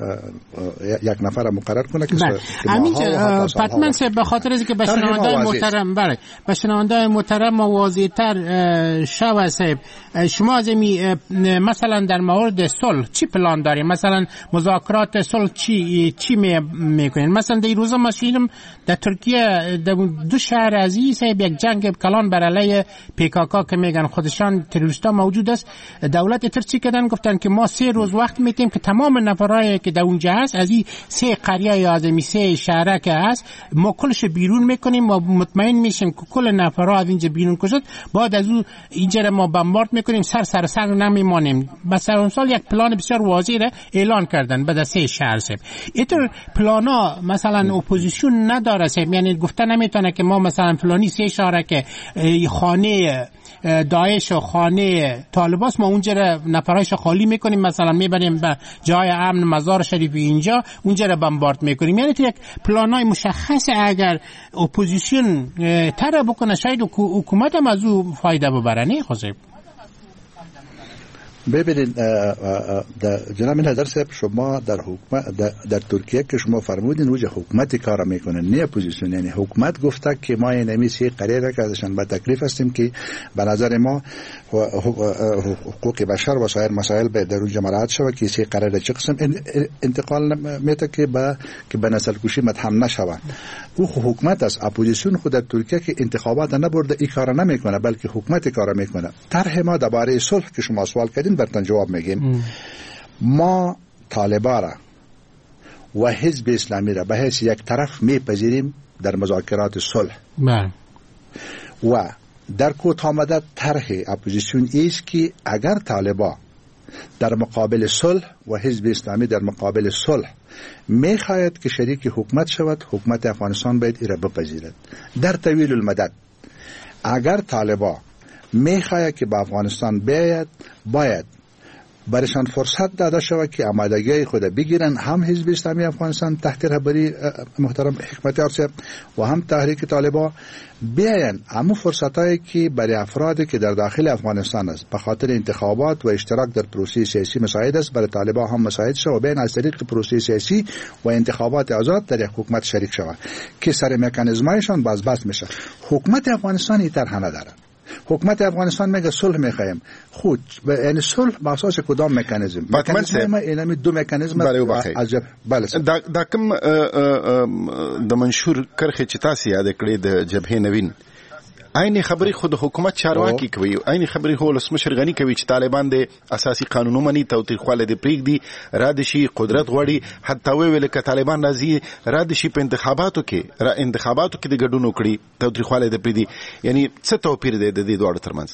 یک نفر مقرر کنه که همین پتمن سه به خاطر اینکه به شنونده محترم بله به شنونده محترم واضح‌تر شوه صاحب، شما از می مثلا در مورد صلح چی پلان دارید؟ مثلا مذاکرات صلح چی چی میکنین؟ مثلا در روزا ما شیدم در ترکیه در دو شهر عزیز صاحب یک جنگ کلان بر علیه پیکاکا که میگن خودشان تروریستا موجود است، دولت اترچی کردن گفتن که ما سه روز وقت میتیم که تمام نفرایی که در اونجا هست از این سه قریه یا از این سه شهره که هست ما کلش بیرون میکنیم و مطمئن میشیم که کل نفرها از اینجا بیرون کشد، بعد از اون اینجا ما بمبارد میکنیم، سر سر سر نمیمانیم. مثلا اون سال یک پلان بسیار واضح اعلان کردن به سه شهر سه. اینطور پلانا مثلا اپوزیسیون نداره سه، یعنی گفتن نمیتونه که ما مثلا فلانی سه شهر که خانه داعش و خانه طالباس ما اونجا نفرایش خالی میکنیم، مثلا میبریم به جای امن مزار شریفی اینجا اونجا رو بمبارد میکنیم. یعنی تو یک پلانای مشخص اگر اپوزیسیون طرح بکنه شاید حکومت هم از او فایده ببره. نه خوزه ببینید جناب نظر صاحب، شما در حکومت در, در ترکیه که شما فرمودین وجه حکومت کار میکنه نه اپوزیسیون، یعنی حکومت گفته که ما این نمیسی قراره که ازشان با تکلیف هستیم که به نظر ما حقوق بشر و سایر مسائل به در اونجا مراعات شود که سی قراره چه قسم انتقال میته که به که به نسل کشی متهم نشود. او حکومت است. اپوزیسیون خود در ترکیه که انتخابات نبرده این کار نمیکنه، بلکه حکومت کار میکنه. طرح ما درباره صلح که شما سوال کردین برتن جواب میگیم. ما طالبا را و حزب اسلامی را به حیث یک طرف میپذیریم در مذاکرات صلح. بله. و در کوتاه مدت طرح اپوزیسیون است که اگر طالبا در مقابل صلح و حزب اسلامی در مقابل صلح میخواهد که شریک حکومت شود، حکومت افغانستان باید ایره بپذیرد. در طویل المدت اگر طالبا میخواهد که به افغانستان بیاید، باید برشان فرصت داده شود که آمادگی خود بگیرن، هم حزب اسلامی افغانستان تحت رهبری محترم حکمتیار صاحب و هم تحریک طالبان بیاین همون فرصتایی که برای افرادی که در داخل افغانستان است به خاطر انتخابات و اشتراک در پروسه سیاسی مساعد است، برای طالبان هم مساعد شود و بیاین از طریق پروسه سیاسی و انتخابات آزاد در حکومت شریک شود که سر مکانیزمایشان باز بس میشه. حکومت افغانستان این طرح نداره. حکومت افغانستان میگه صلح میخوایم، خود یعنی صلح با اساس کدام مکانیزم؟ مکانیزم ما اینمی دو مکانیزم از بله دا دا کوم د منشور کرخه چې تاسو یاد کړی د جبهه نوین عین خبري خود حکومت چارواکي کوي، عین خبري هو لسمشر غني کوي چې طالبان د اساسي قانونو مني توتیخواله د پریګ دي را دي شي قدرت غوړي، حتی ویل ک طالبان راځي را دي شي په انتخاباتو کې را انتخاباتو کې د ګډونو کړي توتیخواله د پریګ دي. یعنی څه توپیر دی د دې دوه ترمنځ؟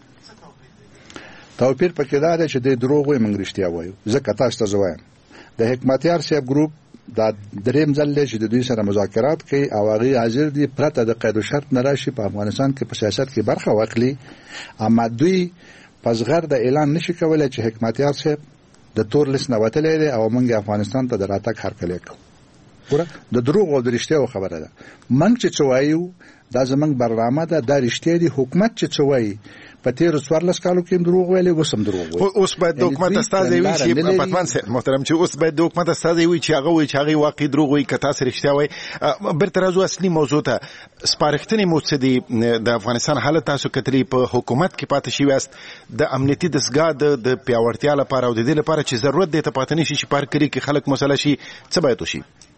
توپیر پکې دا دی چې د دروغ وي موږ رښتیا وایو. ځکه تاسو ته وایم د حکمتیار صاحب ګروپ دا دریم ځل چې د دوی سره مذاکرات کوي او هغه حاضر دي پرته د قید و شرط نراشي په افغانستان کې په سیاست کې برخه واخلي، اما دوی پسغر د اعلان نشي کولای چې حکمتیار صاحب د تور لیست نه وتلی دی او موږ افغانستان ته د راتګ هرکلی کوو. ګوره د دروغ او د رښتیاو خبره ده. موږ چې څه وایو دا زموږ برنامه ده، دا رښتیا دي. حکومت چې څه وایي په تیر څوارلس کالو کې دروغ ویلي، اوس هم دروغ وایي. اوس باید د حکومت استازی وي چې پتمن صاحب محترم چې اوس باید د حکومت استازی وي چې هغه وایي چې هغه واقعي دروغ وایي که تاسو رښتیا وایي. بیرته راځو اصلي موضوع ته. سپارښتنې مو څه دي د افغانستان حالت تاسو کتلي په حکومت کې پاتې شوي یاست د امنیتي دستګاه د پیاوړتیا لپاره او د دې لپاره چې ضرورت دی ته پاتې نه شي چې پار کړي کې خلک مسله شي، څه باید وشي؟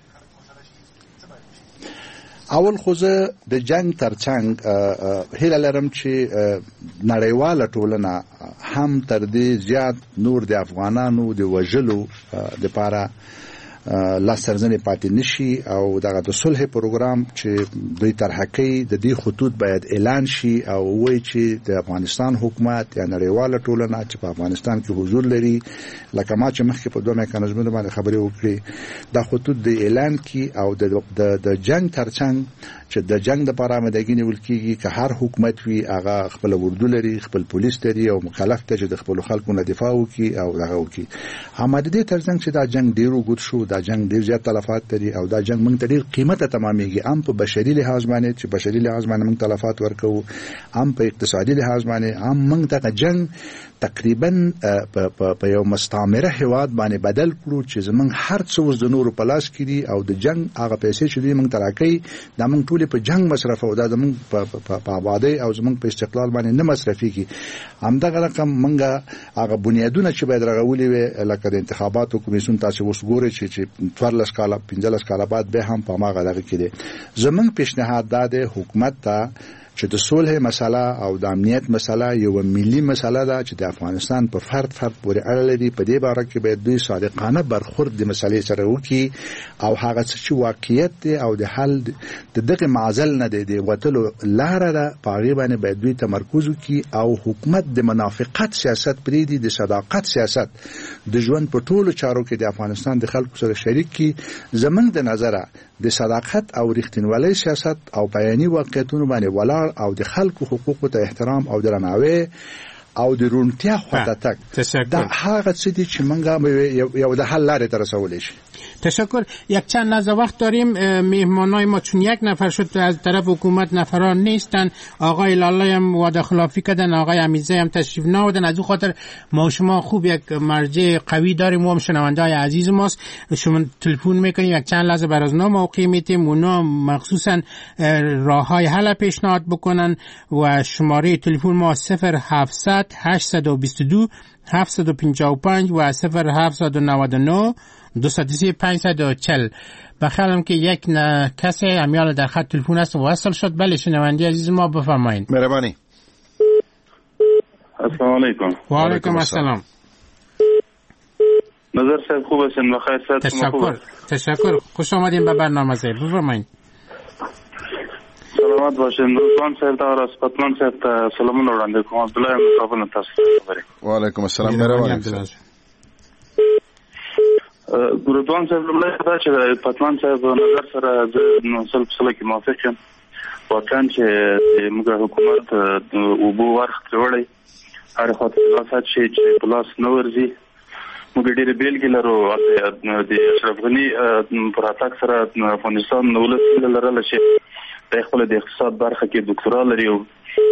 اول خو زه د جنگ ترڅنګ هیله لرم چې نړیواله ټولنه هم تر دې زیات نور د افغانانو د وژلو لپاره لاسرزنې پاتې نشي او دغه د صلح پروګرام چې دوی طرح کوي د دې خطوط باید اعلان شي او وایي چې د افغانستان حکومت یا نړیواله ټولنه چې په افغانستان کې حضور لري، لکه ما چې مخکې په دوه میکانیزمونو باندې خبرې وکړې، دا خطوط د اعلان کی او د د جنگ ترڅنګ چې د جنگ د لپاره آمادګي نیول کیږي که هر حکومت وي هغه خپل اردو لري، خپل پولیس لري او مکلف دی چې د خپل خلکو نه دفاع وکړي او دغه وکړي. اما د دې ترڅنګ چې دا جنگ ډیر وګد شو، دا جنگ ډیر زیات تلفات لري او دا جنگ موږ ته ډیر قیمته تمامېږي، هم په بشري لحاظ باندې چې بشري لحاظ باندې موږ تلفات ورکوو، هم په اقتصادي لحاظ باندې، هم موږ ته جنگ تقریبا په یو مستعمره هیواد باندې بدل کړو چې زمونږ هر څه اوس د نورو په لاس کې دي او د جنگ هغه پیسې چې دوی موږ ته راکوي دا موږ ټولې په جنگ مصرفوو، دا زمونږ په آبادۍ او زمونږ په استقلال باندې نه مصرفېږي. همدغه رقم موږ هغه بنیادونه چې باید رغولي وي لکه د انتخاباتو کمیسیون تاسو اوس ګورئ چې څوارلس کاله پنځلس کاله بعد به هم په هماغه دغه کې دی. زمونږ پیشنهاد دا دی حکومت ته چې د صلح مسله او د امنیت مسله یو ملي مسله ده چې د افغانستان په فرد فرد پورې اړه لري. په دې باره کې باید دوی صادقانه برخورد د مسلې سره وکړي او هغه څه چې واقعیت دی او د حل د دغه معضل نه دی د وتلو لاره ده په هغې باندې باید دوی تمرکز وکړي او حکومت د منافقت سیاست پرېږدي، د صداقت سیاست د ژوند په ټولو چارو کې د افغانستان د خلکو سره شریک کړي. زموږ د نظره د صداقت او رښتینولۍ سیاست او بیاني واقعیتونو باندې ولاړ او د خلکو حقوقو ته احترام او درناوی او د رونتیا خواته تک دا هغه څه دي چې موږ یو د حل لارې ته رسولی شي. تشکر. یک چند لحظه وقت داریم. مهمانای ما چون یک نفر شد از طرف حکومت نفران نیستن، آقای لاله هم وعده خلافی کردن، آقای امیرزی هم تشریف نآوردن. از اون خاطر ما شما خوب یک مرجع قوی داریم و هم شنونده‌های عزیز ماست. شما تلفن میکنیم یک چند لحظه برای اونا موقع میتیم، اونا مخصوصا راههای حل پیشنهاد بکنن و شماره تلفن ما صفر هفتصد هشتصد و بیست و دو هفتصد و پنجاه و پنج و صفر هفتصد و نود و نه دویست و سی پانصد و چهل. بخیالم که یک کسی امیال در خط تلفن است وصل شد. بله شنونده عزیز ما بفرمایید. مهربانی. السلام علیکم. و علیکم السلام. نظر صاحب خوب هستین؟ بخیر صحت. تشکر. تشکر. خوش آمدین به برنامه صاحب. بفرمایید. سلامت باشین. رضوان صاحب ته راست پتمن صاحب ته سلامونه وړاندې کوم. عبد الله مصطفی تاسو خبرې. و علیکم السلام. مهرباني. رضوان صاحب لمړی دا چې پتمن صاحب نظر سره د سل سل کې موافق یم. واقعا چې موږ حکومت او بو ورخ وړي هر خاطر سیاست شي چې پلاس نو ورزي. موږ ډېر بیلګې لرو د اشرف غني پر اتاک سره افغانستان نو ولسمه لرله چې د خپل د اقتصاد برخه کې ډاکټرا لري او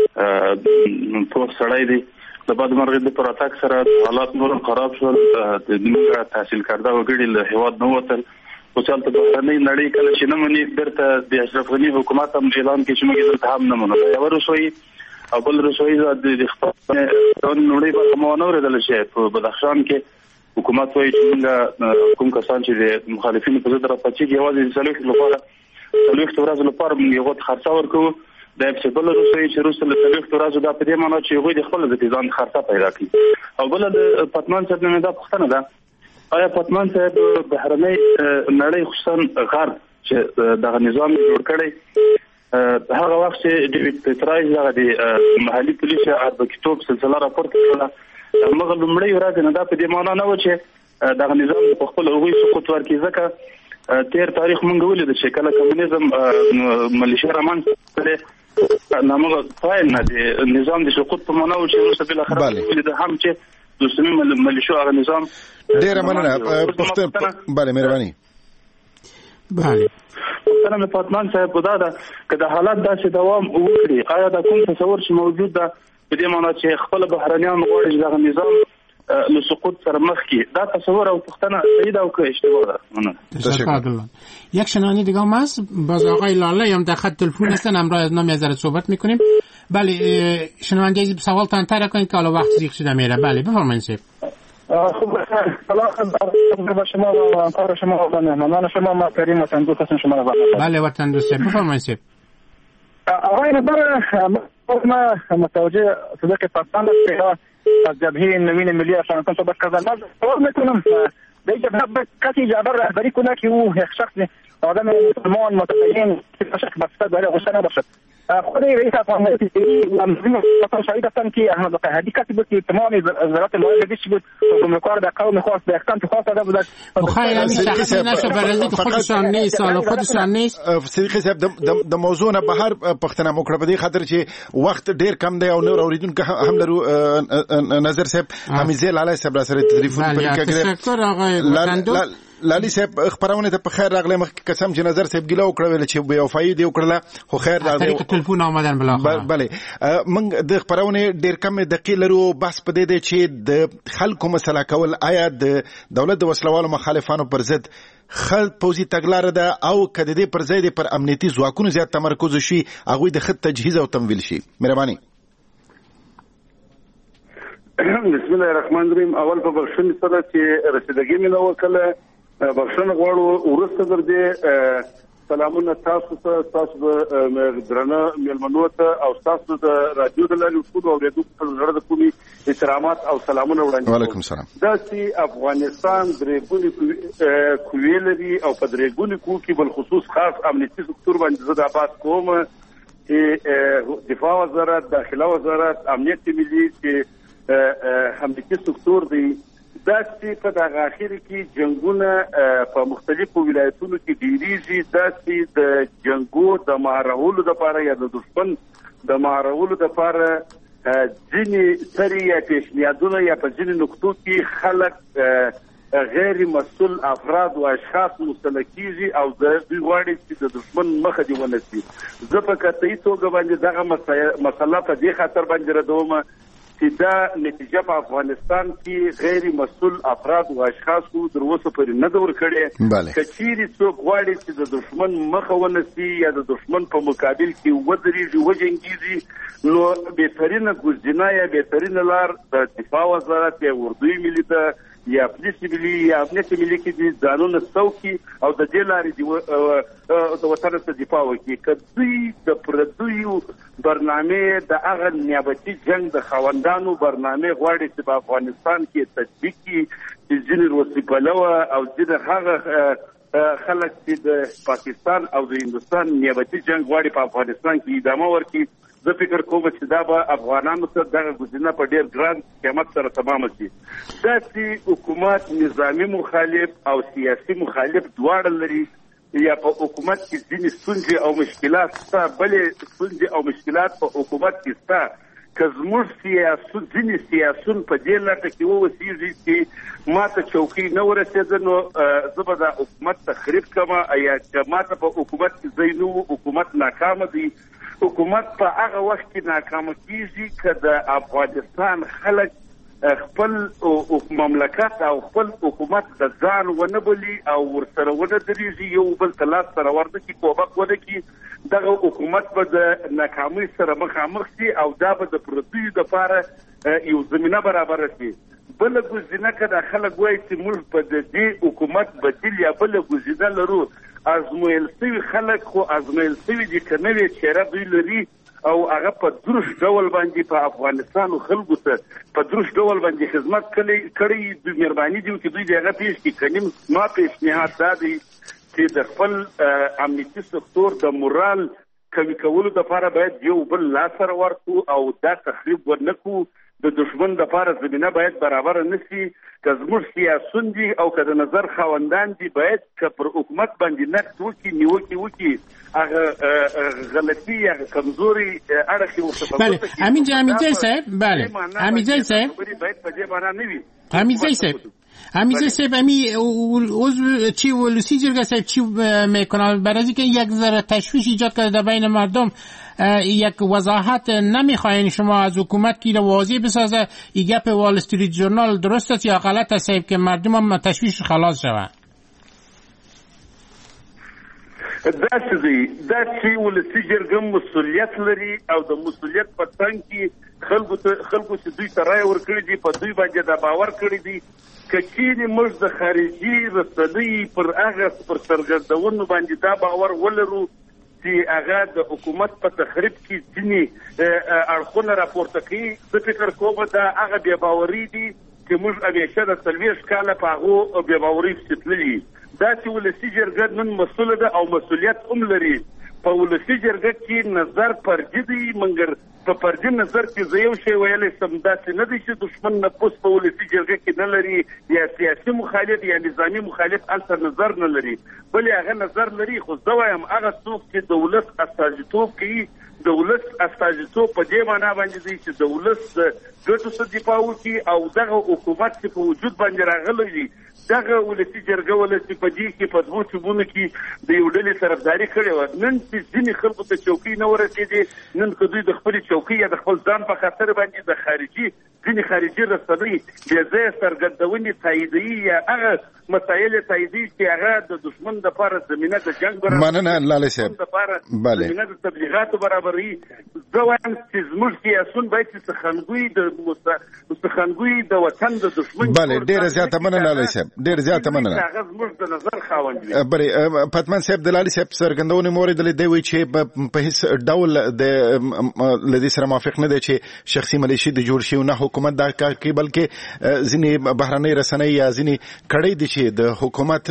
په سړی دی. د بعد مرغه د پر اتاک سره حالات نور خراب شول. د موږ تحصیل کرده وګړي له هیواد نه وتل او چلته بهرنۍ نړۍ کله چې نه مني درته د اشرف غني حکومت هم اعلان کې چې موږ دلته هم نه منو. یو رسوي او بل رسوي د خپل نړۍ په مونږ ورېدل شي. په بدخشان کې حکومت وایي چې موږ کوم کسان چې د مخالفینو په ضد راپاڅېږي یوازې د څلوېښت لپاره څلوېښت ورځو لپاره موږ یو خرڅه ورکوو. دا یو بل رسوي چې روسه له څلوېښت ورځو دا په دې معنی چې هغوی د خپل د ځان خرڅه پیدا کړي. او بل د پتمان صاحب نه دا پوښتنه ده، آیا پتمان صاحب بهرنۍ نړۍ خصوصا غرب چې دغه نظام جوړ کړی هغه وخت چې ډیوډ پیټرایز هغه د محلي پولیس ادوکیټوب سلسله راپورټ کړله هغه لومړی ورځ نه دا په دې معنی نه و چې دغه نظام په خپل هغوی سقوط ورکړي. ځکه تیر تاریخ مونږ ولید چې کله کمونیزم ملیشه رامنځته کړي نامه پای نه دی نظام د سقوط په معنا او چې وروسته بل اخر ولید هم چې دوسمه ملیشه هغه نظام ډیر مننه. پښتون bale مهرباني. bale پښتنه په پاتمان صاحب بودا دا کله حالات داسې دوام وکړي آیا دا کوم تصور چې موجود ده په دې معنی چې خپل بهرنیان غواړي دغه نظام له سقوط سره مخ کی دا تصور او پښتنه صحیح او که اشتباه ده؟ تشکر. یک شنونده دیگه هم هست باز آقای لاله هم در خط تلفن هستن همراه از نام یزر صحبت میکنیم. بله شنونده سوال تان تر کنید که حالا وقت زیغ شده میره. بله بفرمایید سیب. خوب سلام به شما و همکار شما و مهمانان شما. ما کریم و تندوست هستیم شما رو بله و تندوست بفرمایید سیب. آقای نظر ما متوجه صدق پاکستان است از جبهه نوین ملی افغانستان صحبت کردن. من سوال میکنم به جبهه کسی جبهه رهبری کنه که او یک شخص آدم مسلمان متدین شخص بسته داره غصه نباشد. خود رئیس افغانستان و مزین شهید هستن که احمد قهدی کسی بود که تمام وزارت مالیه دیش بود حکومتکار در قوم خاص به احکام خاص داده بود. خیر همین شخصی نشه برای خودشان نیست حالا خودشان نیست. صدیقی صاحب د موضوع نه بهر پښتنه موکړه په دې خاطر چې وخت ډیر کم دی او نور اوریدونکو هم لرو. نظر صاحب حمیزه لاله صاحب را سره تلیفون پرې کړی. تشکر آقای وطندو. لالی صاحب خبرونه ته په خیر راغلی. مخکې قسم چې نظر صاحب ګیله وکړه ویل چې بې وفایي دی وکړله خو خیر راغلی. تلفون آمدن بلاخره. بله موږ د خبرونه ډیر کم دقیق لرو. بحث په دې دی چې د خلکو مسله کول آیا د دولت د وسلوالو مخالفانو پر ضد خل پوزي تګلاره ده او کده دې پر ځای د پر امنیتي ځواکونو زیات تمرکز شي هغوی د خط تجهیز او تمویل شي. مهرباني. بسم الله الرحمن الرحیم. اول په بخښنې سره چې رسیدګي مې نو وکړه بخښنه غواړو. ورسته در دې سلامونه تاسو ته تاسو د درنه میلمنو ته او تاسو د رادیو د لارې ټول اوریدونکو ته زړه د کومي احترامات او سلامونه وړاندې کوم. وعلیکم السلام. دا چې افغانستان درې ګونې قوې لري او په درې ګونې قوو کې بل خصوص خاص امنیتي سکتور باندې زه د بحث کوم چې دفاع وزارت، داخله وزارت، امنیت ملي چې امنیتي سکتور دی. دا چې په دغه اخر کې جنگونه په مختلفو ولایتونو کې ډیریږي. دا چې د جنگو د مهارولو لپاره یا د دشمن د مهارولو لپاره ځینې سرې یا پیشنهادونه یا په ځینې نقطو کې خلک غیر مسؤل افراد او اشخاص مسله کیږي او دوی غواړي چې د دښمن مخه دې ونیسي. زه په قطعي توګه باندې دغه مسله په دې خاطر باندې ردوم چې دا نتیجه په افغانستان کې غیر مسؤل افراد او اشخاص تر اوسه پورې نه ده ورکړې. که چیرې څوک غواړي چې د دښمن مخه ونیسي یا د دښمن په مقابل کې ودرېږي وجنګېږي نو بهترینه ګزینه یا بهترینه لار د دفاع وزارت یا اردوی ملي ده یا پولیس ملي یا امنیت ملي کې دي ځانونه څوکي او د دې لارې د وطن څخه دفاع وکړي. که دوی د پردیو برنامه د هغه نیابتي جنگ د خاوندانو برنامه غواړي چې په افغانستان کې تطبیق کړي چې ځینې روسي پلوه او ځینې هغه خلک چې د پاکستان او د هندوستان نیابتي جنگ غواړي په افغانستان کې ادامه ورکړي. زه فکر کوم چې دا به افغانانو سره دغه ګزینه په ډېر ګران قیمت سره تمامه شي. داسې حکومت نظامي مخالف او سیاسي مخالف دواړه لري. یا په حکومت کې ځینې ستونزې او مشکلات شته بلې ستونزې او مشکلات په حکومت کې شته. که زموږ سیاسون ځینې سیاسون په دې لټه کې ووسیږي چې ما ته چوکۍ نه ورسېده نو زه به دا حکومت تخریب کړم یا که ما ته په حکومت کې ځای نه و حکومت ناکامه دی. حکومت په هغه وخت کې ناکامه کیږي که د افغانستان خلک خپل مملکت او خپل حکومت د ځان ونه بولي او ورسره ونه درېږي یو بل ته لاس سره ورده کړي کوبک ونه کړي دغه حکومت به د ناکامۍ سره مخامخ شي او دا به د پردیو دپاره یو زمینه برابره شي. بله ګزینه که دا خلک وایي چې موږ په د دې حکومت بدیل یا بله ګزینه لرو ازمویل سوي خلک خو ازمویل سوي دي که نوې چهره دوی لري او هغه په دروش ډول باندې په افغانستان خلکو ته په دروش ډول باندې خدمت کړی دوی مهرباني دي چې دوی د هغه پیش کړي. که نیم ما پیشنهاد دا دی چې د خپل امنیتي سکتور د مورال قوي کولو دپاره باید یو بل لاس سره ورکړو او دا تخریب ونه کړو. د دشمن دپاره زمینه باید برابره نشي. که زموږ سیاسون دي او که د نظر خاوندان دي باید که پر حکومت باندې نقد وکړي نیوکې وکړي هغه غلطي یا کمزوري اړخې ورته بله حمیدجان حمیدجان صاحب بله حمیدجان صاحب باید په دې معنا نه وي. حمیدجان صاحب حمیدجان صاحب امی عضو چی ولسی جرگه صاحب چی میکنن برای اینکه یک ذره تشویش ایجاد کرده بین مردم یک وضاحت نمیخواین شما از حکومت کی رو واضح بسازه این گپ وال استریت جورنال درست است یا غلط است که مردم هم تشویش خلاص شوه؟ داسې دی داسې ولسي جرګه مسؤلیت لري او د مسؤلیت په څنګ کې خلکو ته خلکو چې دوی ته رایه ورکړي دي په دوی باندې دا باور کړی دی که چیرې موږ د خارجي رسنۍ پر هغه پر څرګندونو باندې دا باور ولرو چې هغه د حکومت په تخریب کې ځینې اړخونه راپورته کوي زه فکر کوم دا هغه بې باوري دي چې موږ همیشه د څلوېښت کاله په هغو بې باورۍ پسې تللي. داسې ولسي جرګه نن مسؤله ده او مسؤلیت هم لري. په ولسي جرګه کې نظر پردي دی مګر په پردي نظر کې زه یو شی ویلی سم داسې نه دی چې دښمن نفوذ په ولسي جرګه کې نه لري یا سیاسي مخالف یا نظامي مخالف هلته نظر نه لري بلې هغه نظر لري. خو زه وایم هغه څوک چې د ولس استازیتوب کوي د ولس استازیتوب په دې معنا باندې دی چې د ولس د ګټو څخه دفاع وکړي او دغه حکومت چې په وجود باندې راغلی دی دغه ولسي جرګه ولسي په دې کې په دوو چوبونو کې د یو ډلې طرفداري کړې وه. نن چې ځینې خلکو ته چوکۍ نه ورسېدې نن که دوی د خپلې چوکۍ یا د خپل ځان په خاطر باندې د خارجي ځینې خارجي رسنۍ بې ځایه څرګندونې تاییدوي یا هغه مسایل تاییدوي چې هغه د دښمن دپاره زمینه د جنګ برابروي مننه لالی صاحب دپاره زمینه د تبلیغاتو برابروي. زه وایم چې زموږ سیاسون باید چې سخنګوی د سخنګوی د وطن د دښمن بله ډېره زیاته مننه لالی صاحب ډېر زیاته مننه. هغه زموږ د نظر خاوند وي. بلې پتمن صاحب د لالی صاحب څرګندونې مو اورېدلې دی وایي چې په هېڅ ډول له دې سره موافق نه دی چې شخصي ملیشي د جوړ شوي نه حکومت دا کار کوي بلکې ځینې بهرنۍ رسنۍ یا ځینې کړۍ دي چې د حکومت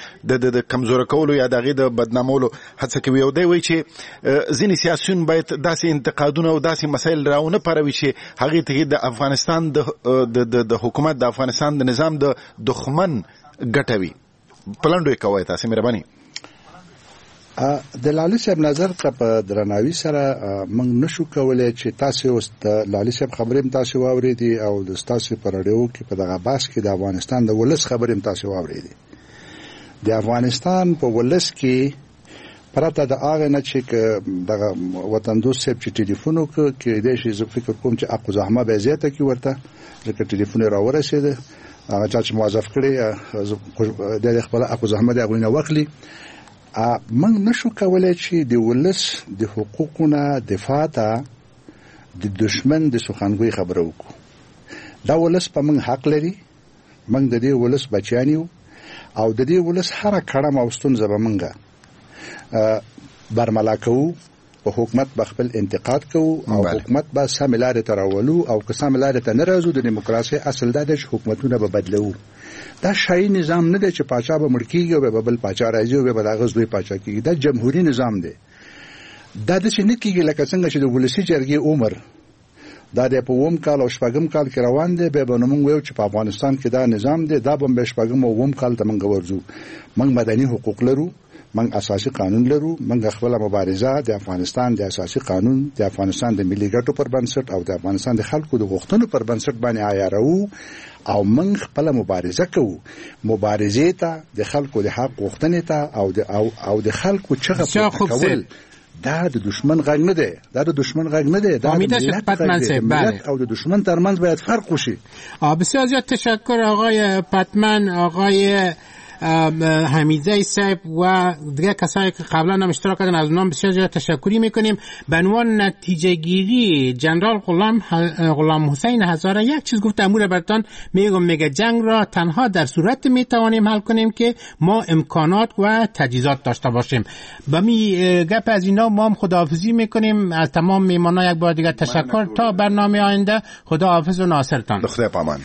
د کمزوره کولو یا د هغې د بدنامولو هڅه کوي. او دی وایي چې ځینې سیاسیون باید داسې انتقادونه او داسې مسایل راونه پاروي چې هغې ته د افغانستان د حکومت د افغانستان د نظام د دښمن ګټوي. پلنډو یې کوئ تاسې مهرباني. د لالي صاحب نظر ته په درناوي سره موږ نشو کولای چې تاسو اوس د لالي صاحب خبرې تاسو واورېدي او د تاسو پر اړیو کې په دغه باس کې د افغانستان د ولس خبرې تاسو واورېدي. د افغانستان په ولس کې پرته د هغه نه چې دغه وطن دوست صاحب چې ټلیفون وکړ کې د شي زه فکر کوم چې اقو زحمه به زیاته کی ورته ځکه ټلیفون را ورسېده هغه چې موظف کړی د خپل اقو زحمه د غوینه وکړي. موږ نشو کولای چې د ولس د حقوقونو دفاع ته د دشمن د سخنګوي خبرو وکړو. دا ولس په موږ حق لري، موږ د دې ولس بچیان یو او د دې ولس هر کړه ماوستون زبه موږ برملا کوو، په حکومت به خپل انتقاد کوو او بله. حکومت به سم لارې ته راولو او که سم لارې ته نه راځو د دیموکراسي اصل دا دی چې حکومتونه به بدلو. دا شاهي نظام نه دی چې پاچا به مړ کېږي او به بل پاچا راځي او به د هغه زوی پاچا کېږي. دا جمهوري نظام دی. دا داسې نه کېږي لکه څنګه چې د ولسي جرګې عمر دا د په اووم کال او شپږم کال کې روان دی. بیا به نو موږ وایو چې په افغانستان کې دا نظام دی، دا به هم شپږم او اووم کال ته موږ ورځو. موږ مدني حقوق لرو، موږ اساسي قانون لرو، موږ خپل مبارزه د افغانستان د اساسي قانون، د افغانستان د ملي ګټو پر بنسټ او د افغانستان د خلکو د غوښتنو پر بنسټ باندې عیارو او موږ خپل مبارزه کوو. مبارزې ته د خلکو د حق غوښتنې ته او د او, او د خلکو چغه کول دا د دشمن غږ نه دی، دا د دشمن غږ نه دی، دا د ملت او د دشمن ترمنځ باید فرق وشي. بسیار زیاد تشکر آقای پتمن، آقای حمیدزی صاحب و دیگه کسایی که قبلا هم اشتراک کردن از اونها بسیار زیاد تشکری میکنیم. به عنوان نتیجه گیری جنرال غلام غلام حسین هزاره یک چیز گفت امور برتان میگم میگه جنگ را تنها در صورت میتوانیم حل کنیم که ما امکانات و تجهیزات داشته باشیم. با می گپ از اینا ما هم خداحافظی میکنیم از تمام میهمانان. یک بار دیگه تشکر تا برنامه آینده. خداحافظ و ناصرتان. خدا پامان.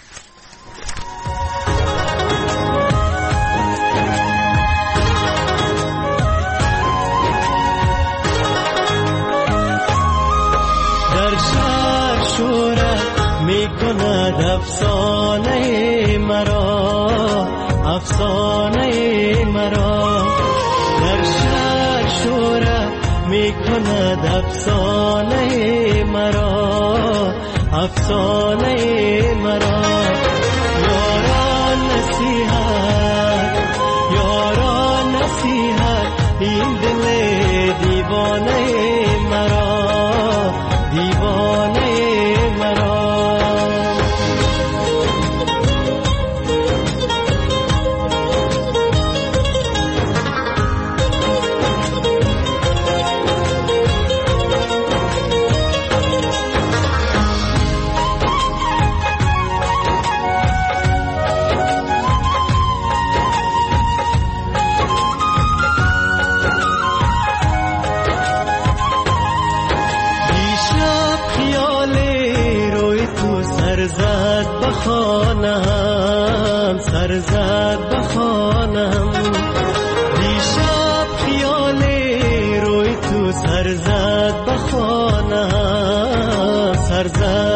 میکند افسانه مرا، افسانه مرا در شهر شورا میکند افسانه مرا، افسانه مرا. یاران نصیحت، یاران نصیحت این دل دیوانه مرا، دیوانه مرا. بخوانم سرزد بخوانم دیشب خیال روی تو سرزد بخوانم سرزد